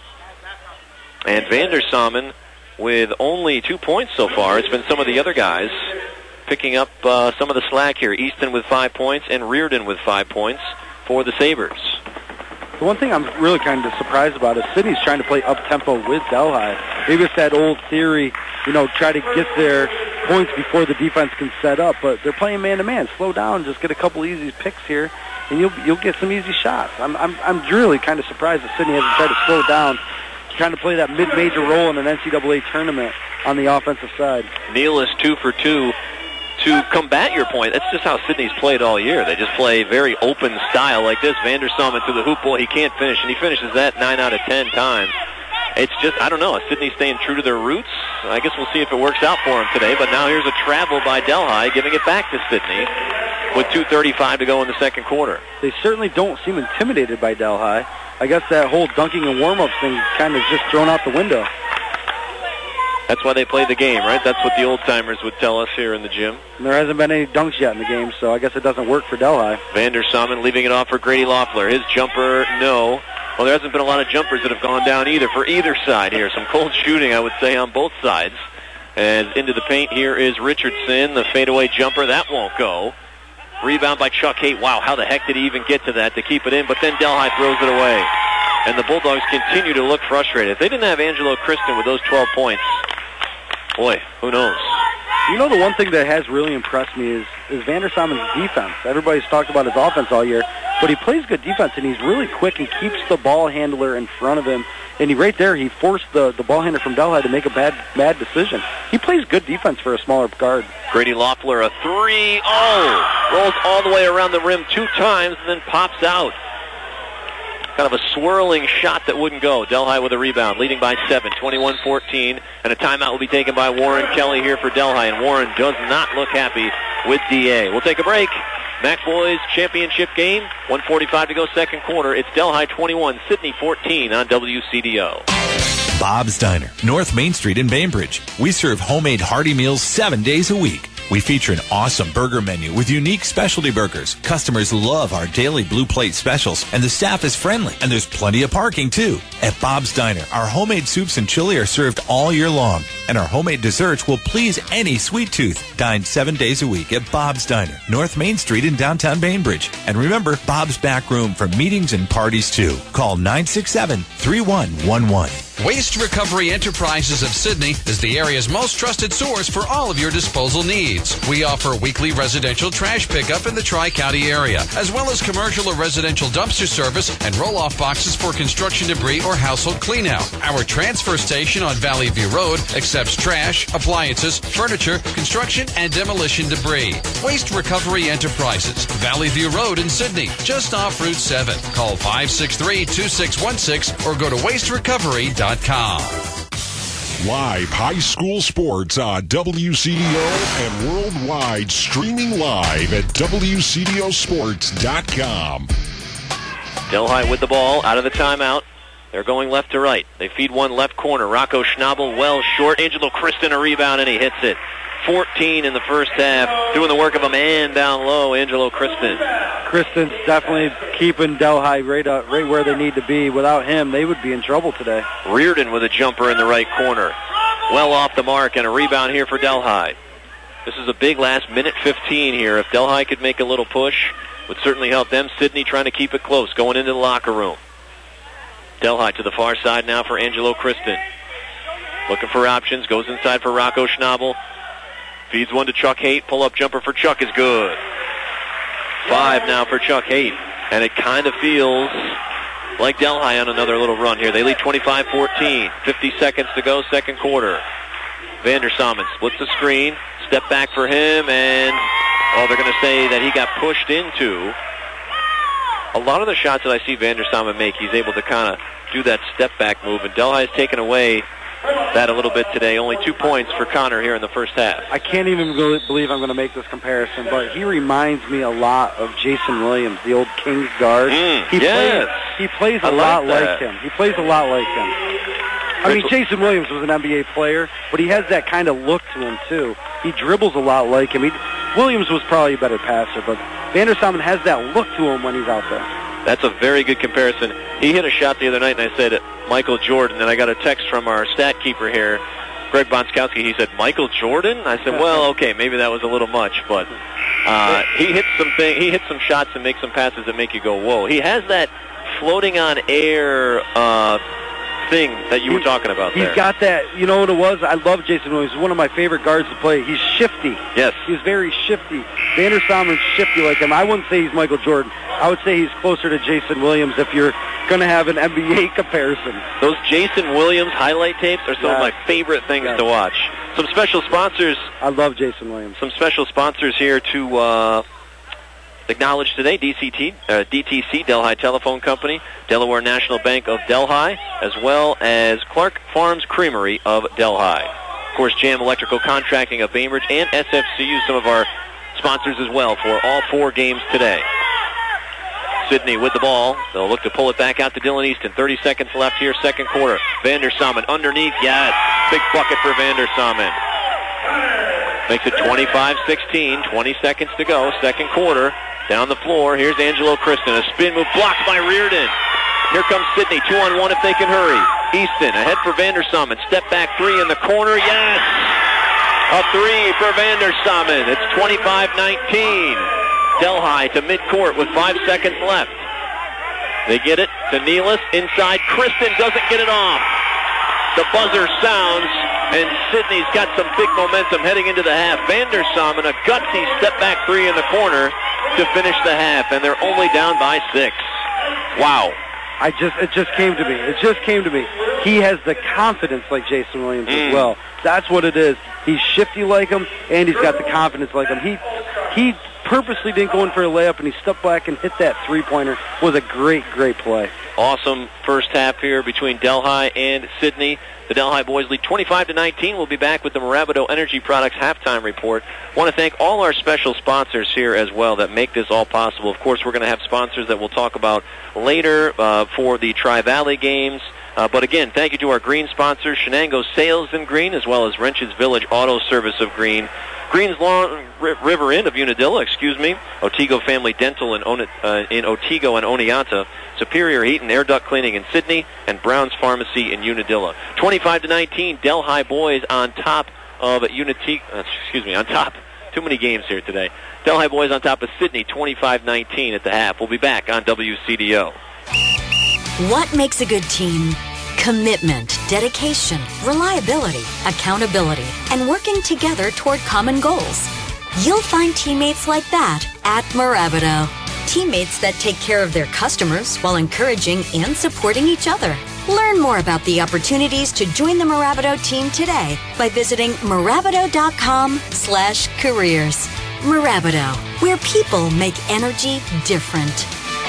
And Vander Salmon with only two points so far. It's been some of the other guys picking up uh, some of the slack here. Easton with five points and Reardon with five points for the Sabres. The one thing I'm really kind of surprised about is Sidney's trying to play up-tempo with Delhi. Maybe it's that old theory, you know, try to get their points before the defense can set up, but they're playing man-to-man. Slow down, just get a couple easy picks here, and you'll you'll get some easy shots. I'm I'm I'm really kind of surprised that Sidney hasn't tried to slow down, trying to play that mid-major role in an N C double A tournament on the offensive side. Neal is two for two. To combat your point, that's just how Sidney's played all year. They just play very open style like this. Vander Salmon to the hoop. Boy, he can't finish, and he finishes that nine out of ten times. It's just, I don't know, is Sidney staying true to their roots? I guess we'll see if it works out for him today, but now here's a travel by Delhi, giving it back to Sidney with two thirty-five to go in the second quarter. They certainly don't seem intimidated by Delhi. I guess that whole dunking and warm-up thing kind of just thrown out the window. That's why they play the game, right? That's what the old-timers would tell us here in the gym. And there hasn't been any dunks yet in the game, so I guess it doesn't work for Delhi. Vander Salmon leaving it off for Grady Loeffler. His jumper, no. Well, there hasn't been a lot of jumpers that have gone down either for either side here. Some cold shooting, I would say, on both sides. As into the paint here is Richardson. The fadeaway jumper, that won't go. Rebound by Chuck Haight. Wow, how the heck did he even get to that to keep it in? But then Delhi throws it away. And the Bulldogs continue to look frustrated. If they didn't have Angelo Kristen with those twelve points, boy, who knows? You know, the one thing that has really impressed me is, is Vander Salmon's defense. Everybody's talked about his offense all year, but he plays good defense, and he's really quick and keeps the ball handler in front of him. And he right there, he forced the, the ball handler from Delhi to make a bad bad decision. He plays good defense for a smaller guard. Grady Loeffler, a three. Oh! Rolls all the way around the rim two times and then pops out. Kind of a swirling shot that wouldn't go. Delhi with a rebound, leading by seven, twenty-one fourteen. And a timeout will be taken by Warren Kelly here for Delhi. And Warren does not look happy with D A. We'll take a break. Mac Boys championship game, one forty-five to go second quarter. It's Delhi twenty-one, Sydney fourteen on W C D O. Bob's Diner, North Main Street in Bainbridge. We serve homemade hearty meals seven days a week. We feature an awesome burger menu with unique specialty burgers. Customers love our daily blue plate specials, and the staff is friendly, and there's plenty of parking, too. At Bob's Diner, our homemade soups and chili are served all year long, and our homemade desserts will please any sweet tooth. Dine seven days a week at Bob's Diner, North Main Street in downtown Bainbridge. And remember, Bob's back room for meetings and parties, too. Call nine six seven, three one one one. Waste Recovery Enterprises of Sydney is the area's most trusted source for all of your disposal needs. We offer weekly residential trash pickup in the Tri-County area, as well as commercial or residential dumpster service and roll-off boxes for construction debris or household cleanout. Our transfer station on Valley View Road accepts trash, appliances, furniture, construction, and demolition debris. Waste Recovery Enterprises, Valley View Road in Sydney, just off Route seven. Call five six three, two six one six or go to waste recovery dot com. Live high school sports on W C D O and worldwide, streaming live at W C D O sports dot com. Delhi with the ball out of the timeout. They're going left to right. They feed one left corner. Rocco Schnabel well short. Angelo Kristen a rebound, and he hits it. fourteen in the first half. Doing the work of a man down low, Angelo Kristen. Kristen's definitely keeping Delhi right, uh, right where they need to be. Without him, they would be in trouble today. Reardon with a jumper in the right corner. Well off the mark, and a rebound here for Delhi. This is a big last minute fifteen here. If Delhi could make a little push, would certainly help them. Sydney trying to keep it close, going into the locker room. Delhi to the far side now for Angelo Kristen. Looking for options, goes inside for Rocco Schnabel. Feeds one to Chuck Haight. Pull-up jumper for Chuck is good. Five now for Chuck Haight. And it kind of feels like Delhi on another little run here. They lead twenty-five fourteen. fifty seconds to go, second quarter. Vander Salmon splits the screen. Step back for him, and oh, they're going to say that he got pushed into. A lot of the shots that I see Vander Salmon make, he's able to kind of do that step-back move, and Delhi has taken away that a little bit today. Only two points for Connor here in the first half. I can't even believe I'm going to make this comparison, but he reminds me a lot of Jason Williams, the old Kings guard. Mm, he yes. plays, he plays a I lot like, like him. He plays a lot like him. I mean, Jason Williams was an N B A player, but he has that kind of look to him, too. He dribbles a lot like him. He, Williams was probably a better passer, but Vander Salmon has that look to him when he's out there. That's a very good comparison. He hit a shot the other night, and I said, Michael Jordan, and I got a text from our stat keeper here, Greg Bonskowski. He said, Michael Jordan? I said, well, okay, maybe that was a little much, but uh, he hits some thing, he hits some shots and makes some passes that make you go, whoa. He has that floating on air uh, thing that you were talking about there. He's got that, you know what it was? I love Jason Williams. He's one of my favorite guards to play. He's shifty. Yes. He's very shifty. Vander Salmon's shifty like him. I wouldn't say he's Michael Jordan. I would say he's closer to Jason Williams if you're going to have an N B A comparison. Those Jason Williams highlight tapes are some yes. of my favorite things yes. to watch. Some special sponsors. I love Jason Williams. Some special sponsors here to uh, acknowledge today. D C T, uh, D T C, Delhi Telephone Company, Delaware National Bank of Delhi, as well as Clark Farms Creamery of Delhi. Of course, J M Electrical Contracting of Bainbridge and S F C U, some of our sponsors as well for all four games today. Sydney with the ball. They'll look to pull it back out to Dylan Easton. thirty seconds left here, second quarter. Vander Salmon underneath. Yes. big bucket for Vander Samen. Makes it twenty-five sixteen, twenty seconds to go, second quarter. Down the floor, here's Angelo Kristen. A spin move blocked by Reardon. Here comes Sidney, two on one if they can hurry. Easton ahead for Vander Samen. Step back three in the corner, yes! A three for Vander Samen. It's twenty-five nineteen. Delhi to midcourt with five seconds left. They get it to Nealis inside. Kristen doesn't get it off. The buzzer sounds, and Sidney's got some big momentum heading into the half. Vander Samen, a gutsy step back three in the corner to finish the half, and they're only down by six. Wow. I just, it just came to me. It just came to me. He has the confidence like Jason Williams mm. as well. That's what it is. He's shifty like him, and he's got the confidence like him. He, he purposely didn't go in for a layup, and he stepped back and hit that three-pointer. Was a great, great play. Awesome first half here between Delhi and Sidney. The Delhi boys lead twenty-five to nineteen. We'll be back with the Marabito Energy Products halftime report. Want to thank all our special sponsors here as well that make this all possible. Of course, we're going to have sponsors that we'll talk about later uh, for the Tri-Valley games. Uh, but again, thank you to our green sponsors, Shenango Sales in Green, as well as Wrenches Village Auto Service of Green, Green's Long River Inn of Unadilla, excuse me, Otego Family Dental in, Ona, uh, in Otego and Oneonta, Superior Heat and Air Duct Cleaning in Sidney, and Brown's Pharmacy in Unadilla. twenty-five to nineteen, Delhi boys on top of Unity, uh, excuse me, on top. Too many games here today. Delhi boys on top of Sidney, twenty-five nineteen at the half. We'll be back on W C D O. What makes a good team? Commitment, dedication, reliability, accountability, and working together toward common goals. You'll find teammates like that at Marabito. Teammates that take care of their customers while encouraging and supporting each other. Learn more about the opportunities to join the Marabito team today by visiting marabito.com slash careers. Marabito, where people make energy different.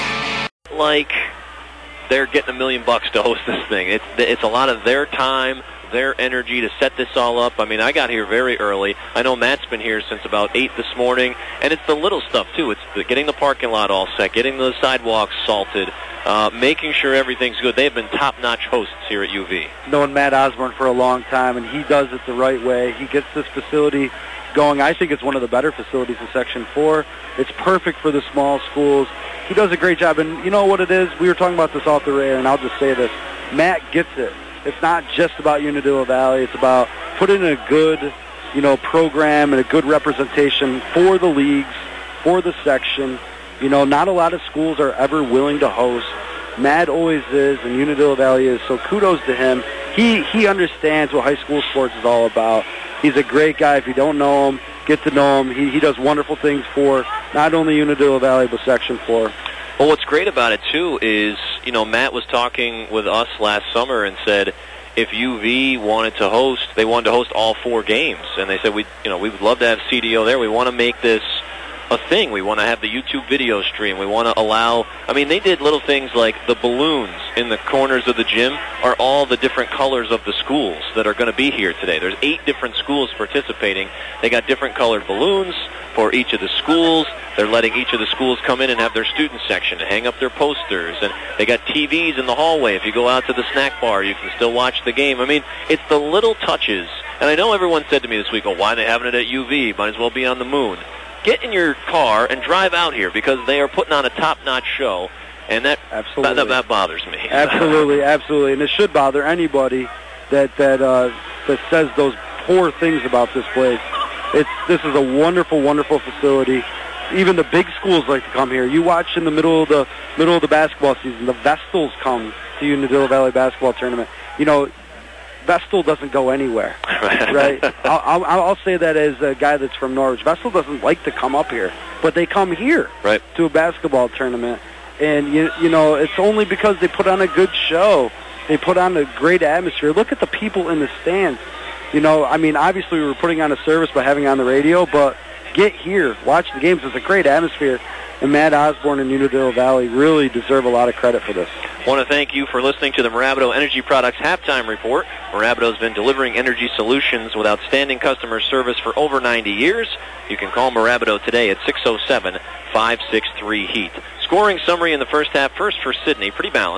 Like they're getting a million bucks to host this thing. It's it's a lot of their time, their energy to set this all up. I mean, I got here very early. I know Matt's been here since about eight this morning, and it's the little stuff, too. It's the, getting the parking lot all set, getting the sidewalks salted, uh, making sure everything's good. They've been top-notch hosts here at U V. Known Matt Osborne for a long time, and he does it the right way. He gets this facility going. I think it's one of the better facilities in Section four. It's perfect for the small schools. He does a great job, and you know what it is? We were talking about this off the air, and I'll just say this. Matt gets it. It's not just about Unadilla Valley. It's about putting in a good, you know, program and a good representation for the leagues, for the section. You know, not a lot of schools are ever willing to host. Matt always is, and Unadilla Valley is, so kudos to him. He, he understands what high school sports is all about. He's a great guy. If you don't know him, get to know him. He, he does wonderful things for not only Unadilla Valley, but Section four. Well, what's great about it, too, is, you know, Matt was talking with us last summer and said if U V wanted to host, they wanted to host all four games. And they said, we, you know, we would love to have C D O there. We want to make this a thing. We want to have the YouTube video stream. We want to allow, I mean, they did little things like the balloons in the corners of the gym are all the different colors of the schools that are going to be here today. There's eight different schools participating. They got different colored balloons for each of the schools. They're letting each of the schools come in and have their student section and hang up their posters. And they got T Vs in the hallway. If you go out to the snack bar, you can still watch the game. I mean, it's the little touches. And I know everyone said to me this week, oh, why are they having it at U V? Might as well be on the moon. Get in your car and drive out here because they are putting on a top-notch show, and that absolutely. that, that bothers me. Absolutely, absolutely, and it should bother anybody that that uh, that says those poor things about this place. It's this is a wonderful, wonderful facility. Even the big schools like to come here. You watch in the middle of the middle of the basketball season, the Vestals come to Unadilla Valley basketball tournament. You know, Vestal doesn't go anywhere, right? I'll, I'll, I'll say that as a guy that's from Norwich. Vestal doesn't like to come up here, but they come here right. to a basketball tournament. And, you, you know, it's only because they put on a good show. They put on a great atmosphere. Look at the people in the stands. You know, I mean, obviously we were putting on a service by having on the radio, but get here, watch the games. It's a great atmosphere. And Matt Osborne and Unadilla Valley really deserve a lot of credit for this. I want to thank you for listening to the Marabito Energy Products Halftime Report. Marabito's been delivering energy solutions with outstanding customer service for over ninety years. You can call Marabito today at six oh seven, five six three, HEAT. Scoring summary in the first half, first for Sidney, pretty balanced.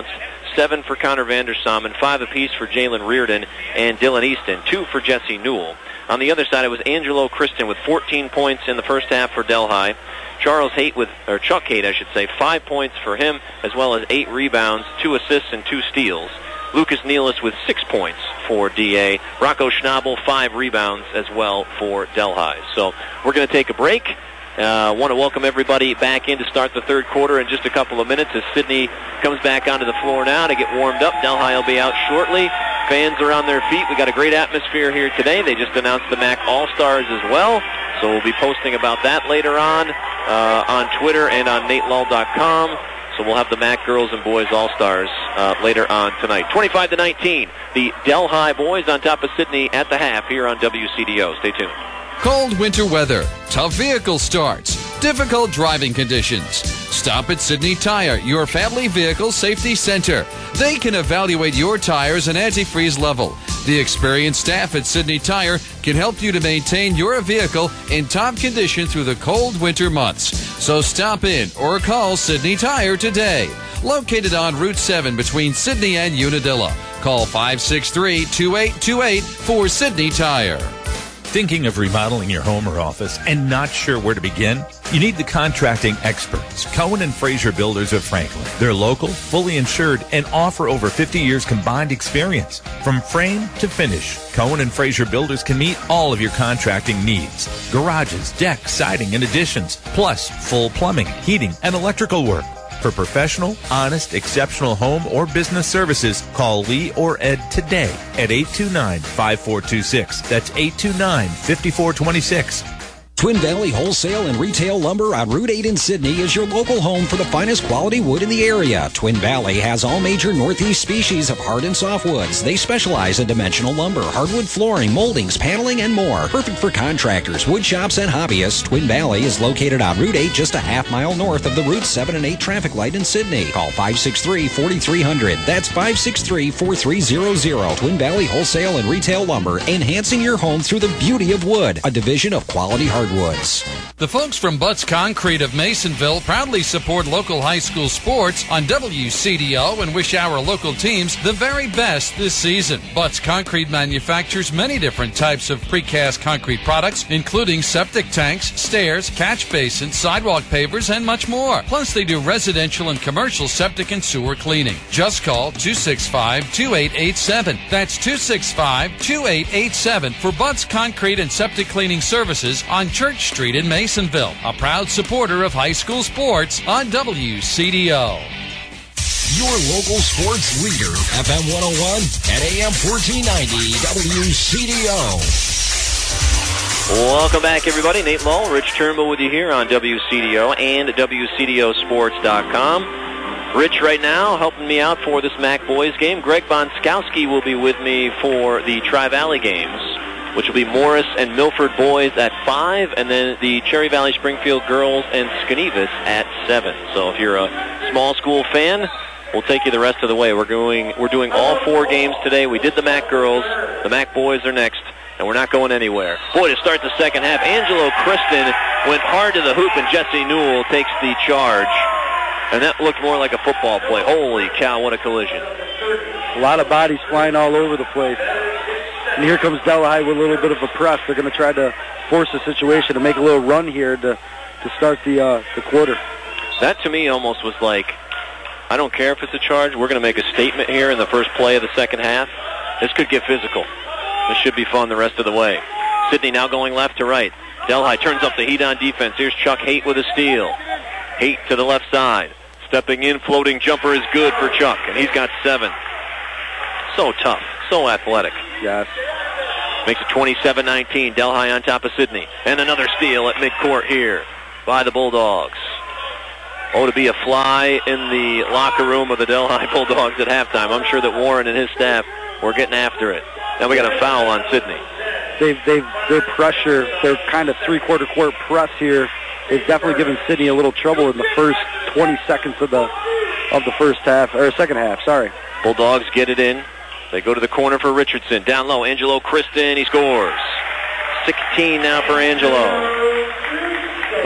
seven for Connor Vandersom, and five apiece for Jalen Reardon and Dylan Easton, two for Jesse Newell. On the other side, it was Angelo Kristen with fourteen points in the first half for Delhi. Charles Haight with, or Chuck Haight, I should say, five points for him, as well as eight rebounds, two assists, and two steals. Lucas Nealis with six points for D A. Rocco Schnabel, five rebounds as well for Delhi. So we're going to take a break. I uh, want to welcome everybody back in to start the third quarter in just a couple of minutes as Sydney comes back onto the floor now to get warmed up. Delhi will be out shortly. Fans are on their feet. We got a great atmosphere here today. They just announced the M A C All-Stars as well, so we'll be posting about that later on uh, on Twitter and on Nate Lull dot com. So we'll have the M A C Girls and Boys All-Stars uh, later on tonight. twenty-five to nineteen, the Delhi boys on top of Sydney at the half here on W C D O. Stay tuned. Cold winter weather, tough vehicle starts, difficult driving conditions. Stop at Sydney Tire, your family vehicle safety center. They can evaluate your tires and antifreeze level. The experienced staff at Sydney Tire can help you to maintain your vehicle in top condition through the cold winter months. So stop in or call Sydney Tire today. Located on Route seven between Sydney and Unadilla. Call five six three, two eight two eight for Sydney Tire. Thinking of remodeling your home or office and not sure where to begin? You need the contracting experts, Cohen and Fraser Builders of Franklin. They're local, fully insured, and offer over fifty years combined experience. From frame to finish, Cohen and Fraser Builders can meet all of your contracting needs. Garages, decks, siding, and additions, plus full plumbing, heating, and electrical work. For professional, honest, exceptional home or business services, call Lee or Ed today at eight two nine, five four two six. That's eight two nine, five four two six. Twin Valley Wholesale and Retail Lumber on Route eight in Sydney is your local home for the finest quality wood in the area. Twin Valley has all major Northeast species of hard and soft woods. They specialize in dimensional lumber, hardwood flooring, moldings, paneling, and more. Perfect for contractors, wood shops, and hobbyists. Twin Valley is located on Route eight, just a half mile north of the Route seven and eight traffic light in Sydney. Call five six three, four three zero zero. That's five six three, four three zero zero. Twin Valley Wholesale and Retail Lumber, enhancing your home through the beauty of wood. A division of Quality Hardwoods. The folks from Butts Concrete of Masonville proudly support local high school sports on W C D O and wish our local teams the very best this season. Butts Concrete manufactures many different types of precast concrete products, including septic tanks, stairs, catch basins, sidewalk pavers, and much more. Plus, they do residential and commercial septic and sewer cleaning. Just call two six five, two eight eight seven. That's two six five, two eight eight seven for Butts Concrete and Septic Cleaning Services on Church Street in Masonville, a proud supporter of high school sports on W C D O. Your local sports leader, F M one oh one and A M fourteen ninety W C D O. Welcome back, everybody. Nate Lull, Rich Turnbull with you here on W C D O and W C D O sports dot com. Rich right now helping me out for this M A C boys game. Greg Bonskowski will be with me for the Tri-Valley games, which will be Morris and Milford boys at five, and then the Cherry Valley Springfield girls and Skenevis at seven. So if you're a small school fan, we'll take you the rest of the way. We're going, we're doing all four games today. We did the M A C girls. The M A C boys are next, and we're not going anywhere. Boy, to start the second half, Angelo Kristen went hard to the hoop, and Jesse Newell takes the charge. And that looked more like a football play. Holy cow, what a collision. A lot of bodies flying all over the place. And here comes Delhi with a little bit of a press. They're going to try to force the situation to make a little run here to, to start the, uh, the quarter. That to me almost was like, I don't care if it's a charge. We're going to make a statement here in the first play of the second half. This could get physical. This should be fun the rest of the way. Sydney now going left to right. Delhi turns up the heat on defense. Here's Chuck Haight with a steal. Haight to the left side. Stepping in, floating jumper is good for Chuck, and he's got seven. So tough, so athletic. Yes. Makes it twenty-seven nineteen. Delhi on top of Sydney. And another steal at midcourt here by the Bulldogs. Oh, to be a fly in the locker room of the Delhi Bulldogs at halftime. I'm sure that Warren and his staff were getting after it. Now we got a foul on Sydney. They've, they've, their pressure, their kind of three-quarter court press here is definitely giving Sydney a little trouble in the first twenty seconds of the of the first half, or second half, sorry. Bulldogs get it in. They go to the corner for Richardson. Down low, Angelo Kristen, he scores. sixteen now for Angelo.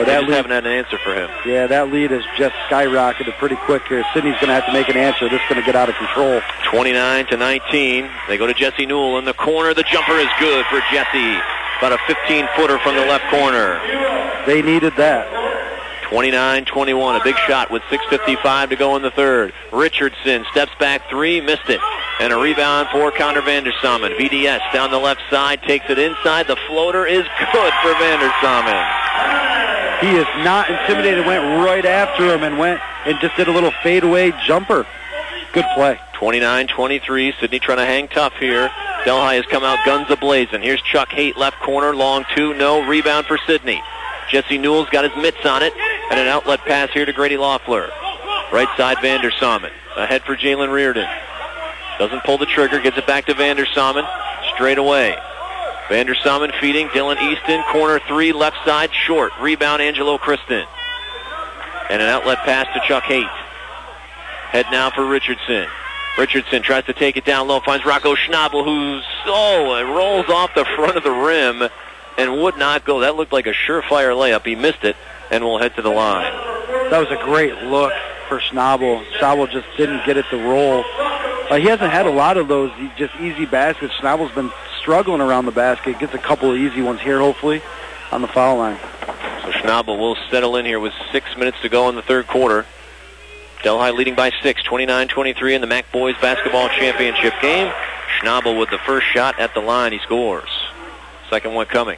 But they that just lead, haven't had an answer for him. Yeah, that lead has just skyrocketed pretty quick here. Sydney's going to have to make an answer. This is going to get out of control. twenty-nine to nineteen. They go to Jesse Newell in the corner. The jumper is good for Jesse. About a fifteen-footer from the left corner. They needed that. twenty-nine twenty-one. A big shot with six fifty-five to go in the third. Richardson steps back three, missed it. And a rebound for Connor Vandersamen. V D S down the left side, takes it inside. The floater is good for Vandersamen. He is not intimidated, went right after him and went and just did a little fadeaway jumper. Good play. twenty-nine twenty-three. Sydney trying to hang tough here. Delhi has come out guns a-blazing. Here's Chuck Haight, left corner, long two, no. Rebound for Sydney. Jesse Newell's got his mitts on it, and an outlet pass here to Grady Loeffler. Right side, Vandersamen. Ahead for Jalen Reardon. Doesn't pull the trigger, gets it back to Vandersamen. Straight away. Vandersamen feeding Dylan Easton. Corner three, left side, short. Rebound, Angelo Kristen. And an outlet pass to Chuck Haight. Head now for Richardson. Richardson tries to take it down low, finds Rocco Schnabel, who's, oh, it rolls off the front of the rim and would not go. That looked like a surefire layup. He missed it and will head to the line. That was a great look for Schnabel. Schnabel just didn't get it to roll. Uh, he hasn't had a lot of those just easy baskets. Schnabel's been struggling around the basket. Gets a couple of easy ones here, hopefully, on the foul line. So Schnabel will settle in here with six minutes to go in the third quarter. Delhi leading by six, twenty-nine twenty-three in the M A C Boys Basketball Championship game. Schnabel with the first shot at the line. He scores. Second one coming.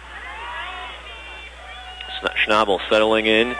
Schnabel settling in.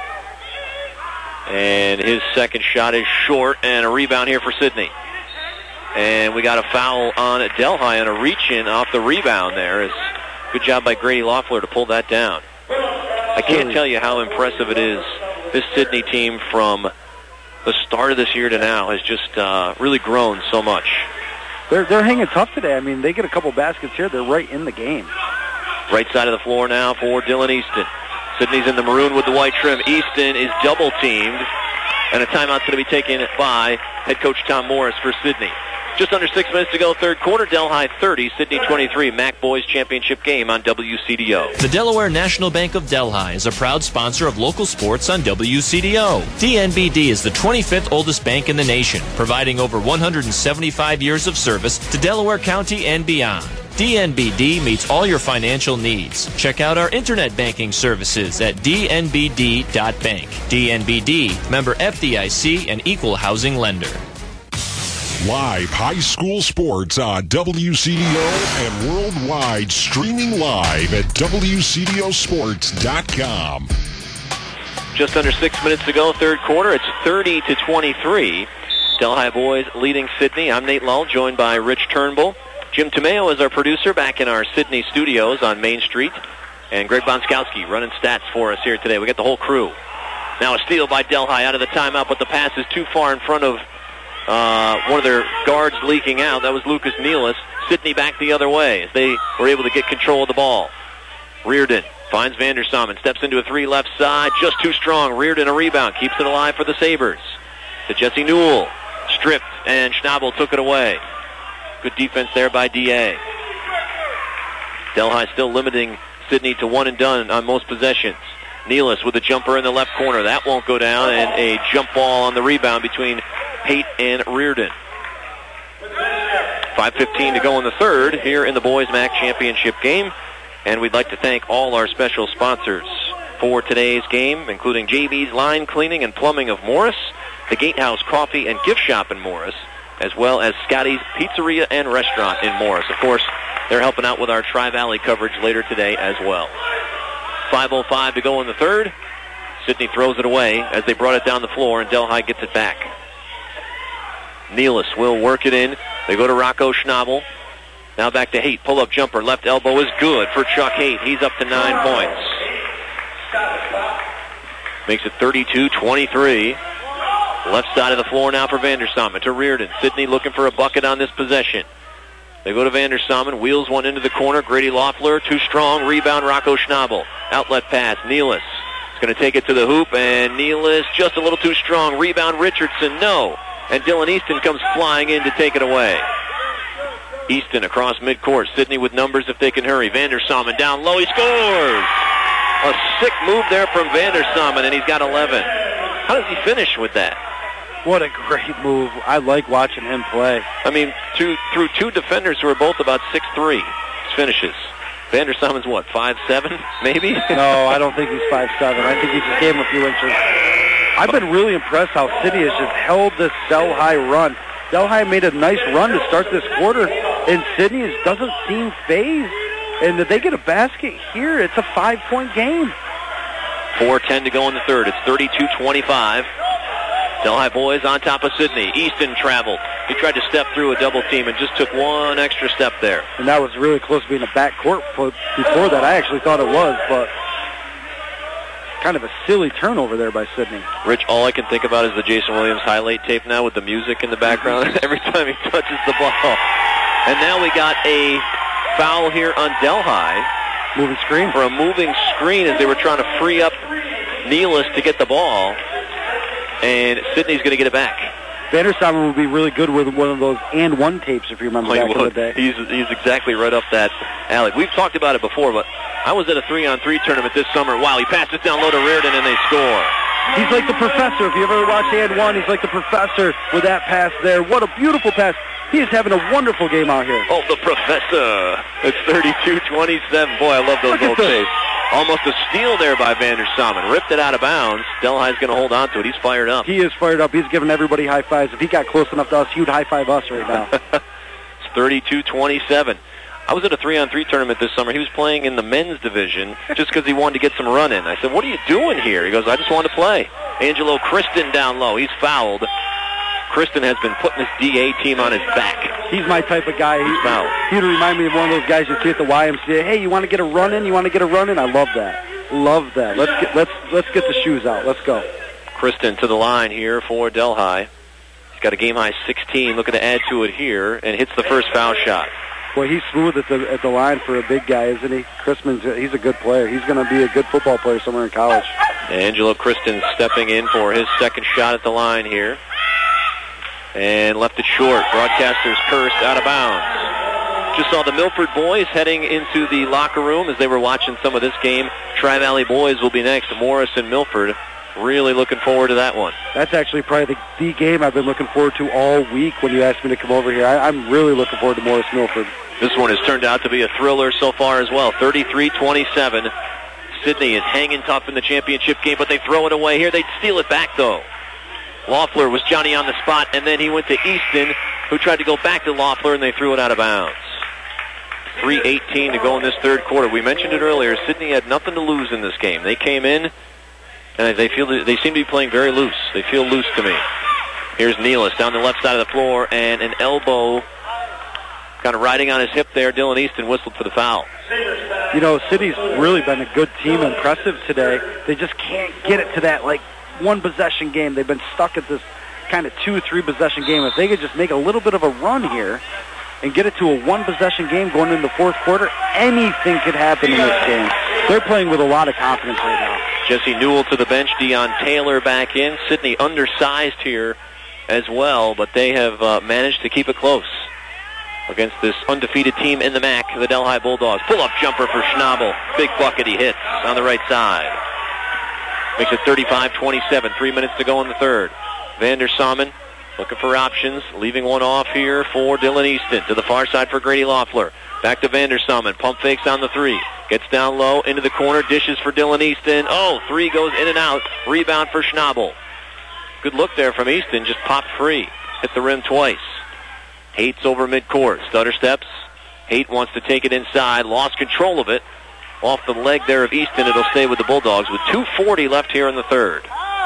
And his second shot is short, and a rebound here for Sydney. And we got a foul on Delhi and a reach-in off the rebound there. It's good job by Grady Loeffler to pull that down. I can't tell you how impressive it is. This Sydney team from the start of this year to now has just uh, really grown so much. They're they're hanging tough today. I mean, they get a couple baskets here. They're right in the game. Right side of the floor now for Dylan Easton. Sydney's in the maroon with the white trim. Easton is double-teamed, and a timeout's going to be taken by head coach Tom Morris for Sydney. Just under six minutes to go, third quarter. Delhi thirty, Sydney twenty-three. M A C Boys Championship game on W C D O. The Delaware National Bank of Delhi is a proud sponsor of local sports on W C D O. D N B D is the twenty-fifth oldest bank in the nation, providing over one hundred seventy-five years of service to Delaware County and beyond. D N B D meets all your financial needs. Check out our internet banking services at d n b d dot bank. D N B D, member F D I C and equal housing lender. Live high school sports on W C D O and worldwide, streaming live at w c d o sports dot com. Just under six minutes to go, third quarter. It's thirty to twenty-three. Delhi Boys leading Sydney. I'm Nate Lull, joined by Rich Turnbull. Jim Tomeo is our producer back in our Sydney studios on Main Street. And Greg Bonskowski running stats for us here today. We got the whole crew. Now a steal by Delhi out of the timeout, but the pass is too far in front of Uh, one of their guards leaking out. That was Lucas Nealis. Sydney back the other way as they were able to get control of the ball. Reardon finds Vandersamen, steps into a three left side, just too strong. Reardon a rebound, keeps it alive for the Sabres. To Jesse Newell, stripped, and Schnabel took it away. Good defense there by D A. Delhi still limiting Sydney to one and done on most possessions. Nealis with a jumper in the left corner. That won't go down, and a jump ball on the rebound between Haight and Reardon. five fifteen to go in the third here in the Boys M A C Championship game. And we'd like to thank all our special sponsors for today's game, including J B's Line Cleaning and Plumbing of Morris, the Gatehouse Coffee and Gift Shop in Morris, as well as Scotty's Pizzeria and Restaurant in Morris. Of course, they're helping out with our Tri-Valley coverage later today as well. five oh five to go in the third. Sydney throws it away as they brought it down the floor, and Delhi gets it back. Nealis will work it in. They go to Rocco Schnabel. Now back to Haight. Pull-up jumper. Left elbow is good for Chuck Haight. He's up to nine points. Makes it thirty-two twenty-three. Left side of the floor now for Vandersamen to Reardon. Sydney looking for a bucket on this possession. They go to Vandersamen. Wheels one into the corner. Grady Loeffler, too strong. Rebound, Rocco Schnabel. Outlet pass. Nealis is going to take it to the hoop, and Nealis just a little too strong. Rebound, Richardson, no. And Dylan Easton comes flying in to take it away. Easton across midcourt. Sydney with numbers if they can hurry. Vandersamen down low. He scores! A sick move there from Vandersamen, and he's got eleven. How does he finish with that? What a great move. I like watching him play. I mean, two, through two defenders who are both about six three. His finishes. Vandersamen's what, five seven, maybe? No, I don't think he's five seven. I think he just gave him a few inches. I've been really impressed how Sidney has just held this Delhi run. Delhi made a nice run to start this quarter, and Sidney just doesn't seem phased. And if they get a basket here, it's a five-point game. four ten to go in the third. It's thirty-two twenty-five. Delhi boys on top of Sidney. Easton traveled. He tried to step through a double team and just took one extra step there. And that was really close to being a backcourt before that. I actually thought it was, but kind of a silly turnover there by Sidney. Rich, all I can think about is the Jason Williams highlight tape now with the music in the background every time he touches the ball. And now we got a foul here on Delhi. Moving screen. For a moving screen as they were trying to free up Nealis to get the ball. And Sidney's going to get it back. Vandersamen would be really good with one of those and one tapes, if you remember oh, back in the day. He's, he's exactly right up that alley. We've talked about it before, but I was at a three-on-three tournament this summer. Wow, he passes down low to Reardon, and they score. He's like the professor. If you ever watch and one, he's like the professor with that pass there. What a beautiful pass. He is having a wonderful game out here. Oh, the professor. It's thirty-two twenty-seven. Boy, I love those old tapes. Almost a steal there by Vandersamen. Ripped it out of bounds. Delhi's going to hold on to it. He's fired up. He is fired up. He's giving everybody high fives. If he got close enough to us, he would high five us right now. It's thirty-two twenty-seven. I was at a three-on-three tournament this summer. He was playing in the men's division just because he wanted to get some run in. I said, what are you doing here? He goes, I just wanted to play. Angelo Kristen down low. He's fouled. Kristen has been putting his D A team on his back. He's my type of guy. He's fouled. He would remind me of one of those guys you see at the Y M C A. Hey, you want to get a run in? You want to get a run in? I love that. Love that. Let's get let's let's get the shoes out. Let's go. Kristen to the line here for Delhi. He's got a game high sixteen. Looking to add to it here and hits the first foul shot. Boy, he's smooth at the at the line for a big guy, isn't he? Chrisman's he's a good player. He's going to be a good football player somewhere in college. Angelo Kristen stepping in for his second shot at the line here. And left it short. Broadcaster's cursed out of bounds. Just saw the Milford boys heading into the locker room as they were watching some of this game. Tri-Valley boys will be next. Morris and Milford. Really looking forward to that one. That's actually probably the, the game I've been looking forward to all week when you asked me to come over here. I, I'm really looking forward to Morris Milford. This one has turned out to be a thriller so far as well. thirty-three twenty-seven. Sidney is hanging tough in the championship game, but they throw it away here. They'd steal it back, though. Loeffler was Johnny on the spot, and then he went to Easton, who tried to go back to Loeffler, and they threw it out of bounds. three eighteen to go in this third quarter. We mentioned it earlier. Sidney had nothing to lose in this game. They came in, and they feel they seem to be playing very loose. They feel loose to me. Here's Nealis down the left side of the floor, and an elbow kind of riding on his hip there. Dylan Easton whistled for the foul. You know, Sidney's really been a good team, impressive today. They just can't get it to that, like, one-possession game. They've been stuck at this kind of two, three-possession game. If they could just make a little bit of a run here and get it to a one-possession game going into the fourth quarter, anything could happen in this game. They're playing with a lot of confidence right now. Jesse Newell to the bench, Deion Taylor back in. Sidney undersized here as well, but they have uh, managed to keep it close against this undefeated team in the M A C, the Delhi Bulldogs. Pull-up jumper for Schnabel. Big bucket he hits on the right side. Makes it thirty-five twenty-seven. Three minutes to go in the third. Vandersamen looking for options. Leaving one off here for Dylan Easton. To the far side for Grady Loeffler. Back to Vandersamen. Pump fakes on the three. Gets down low into the corner. Dishes for Dylan Easton. Oh, three goes in and out. Rebound for Schnabel. Good look there from Easton. Just popped free. Hit the rim twice. Hates over midcourt. Stutter steps. Haight wants to take it inside. Lost control of it. Off the leg there of Easton. It'll stay with the Bulldogs with two forty left here in the third.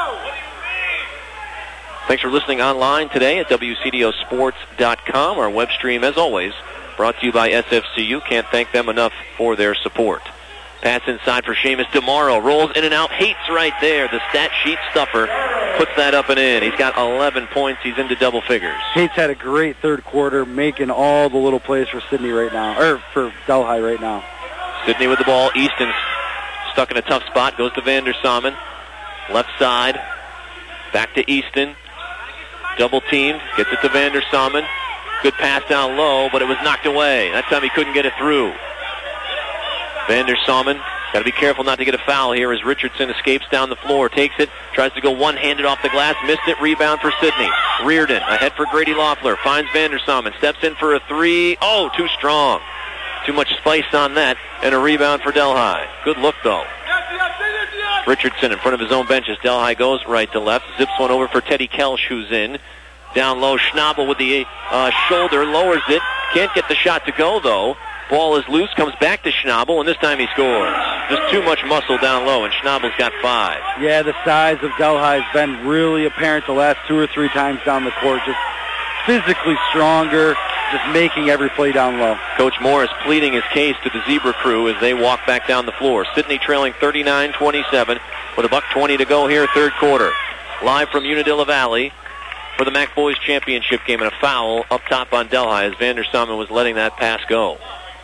Thanks for listening online today at W C D O sports dot com. Our web stream, as always, brought to you by S F C U. Can't thank them enough for their support. Pass inside for Seamus DeMauro. Rolls in and out. Hates right there. The stat sheet stuffer puts that up and in. He's got eleven points. He's into double figures. Hates had a great third quarter, making all the little plays for Sidney right now, or for Delhi right now. Sidney with the ball. Easton's stuck in a tough spot. Goes to Vandersamen. Left side. Back to Easton. Double teamed. Gets it to Vandersamen. Good pass down low, but it was knocked away. That time he couldn't get it through. Vandersamen Got to be careful not to get a foul here as Richardson escapes down the floor, takes it, tries to go one-handed off the glass, missed it, rebound for Sidney. Reardon ahead for Grady Loeffler, finds Vandersamen, steps in for a three. Oh, too strong. Too much spice on that, and a rebound for Delhi. Good look, though. Richardson in front of his own bench as Delhi goes right to left, zips one over for Teddy Kelsch, who's in. Down low, Schnabel with the uh, shoulder, lowers it. Can't get the shot to go, though. Ball is loose, comes back to Schnabel, and this time he scores. Just too much muscle down low, and Schnabel's got five. Yeah, the size of Delhi has been really apparent the last two or three times down the court. Just physically stronger, just making every play down low. Coach Morris pleading his case to the Zebra crew as they walk back down the floor. Sidney trailing thirty-nine twenty-seven with a buck twenty to go here, third quarter. Live from Unadilla Valley for the MAC Boys Championship game, and a foul up top on Delhi as Vandersamen was letting that pass go.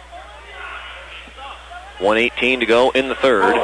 one eighteen to go in the third.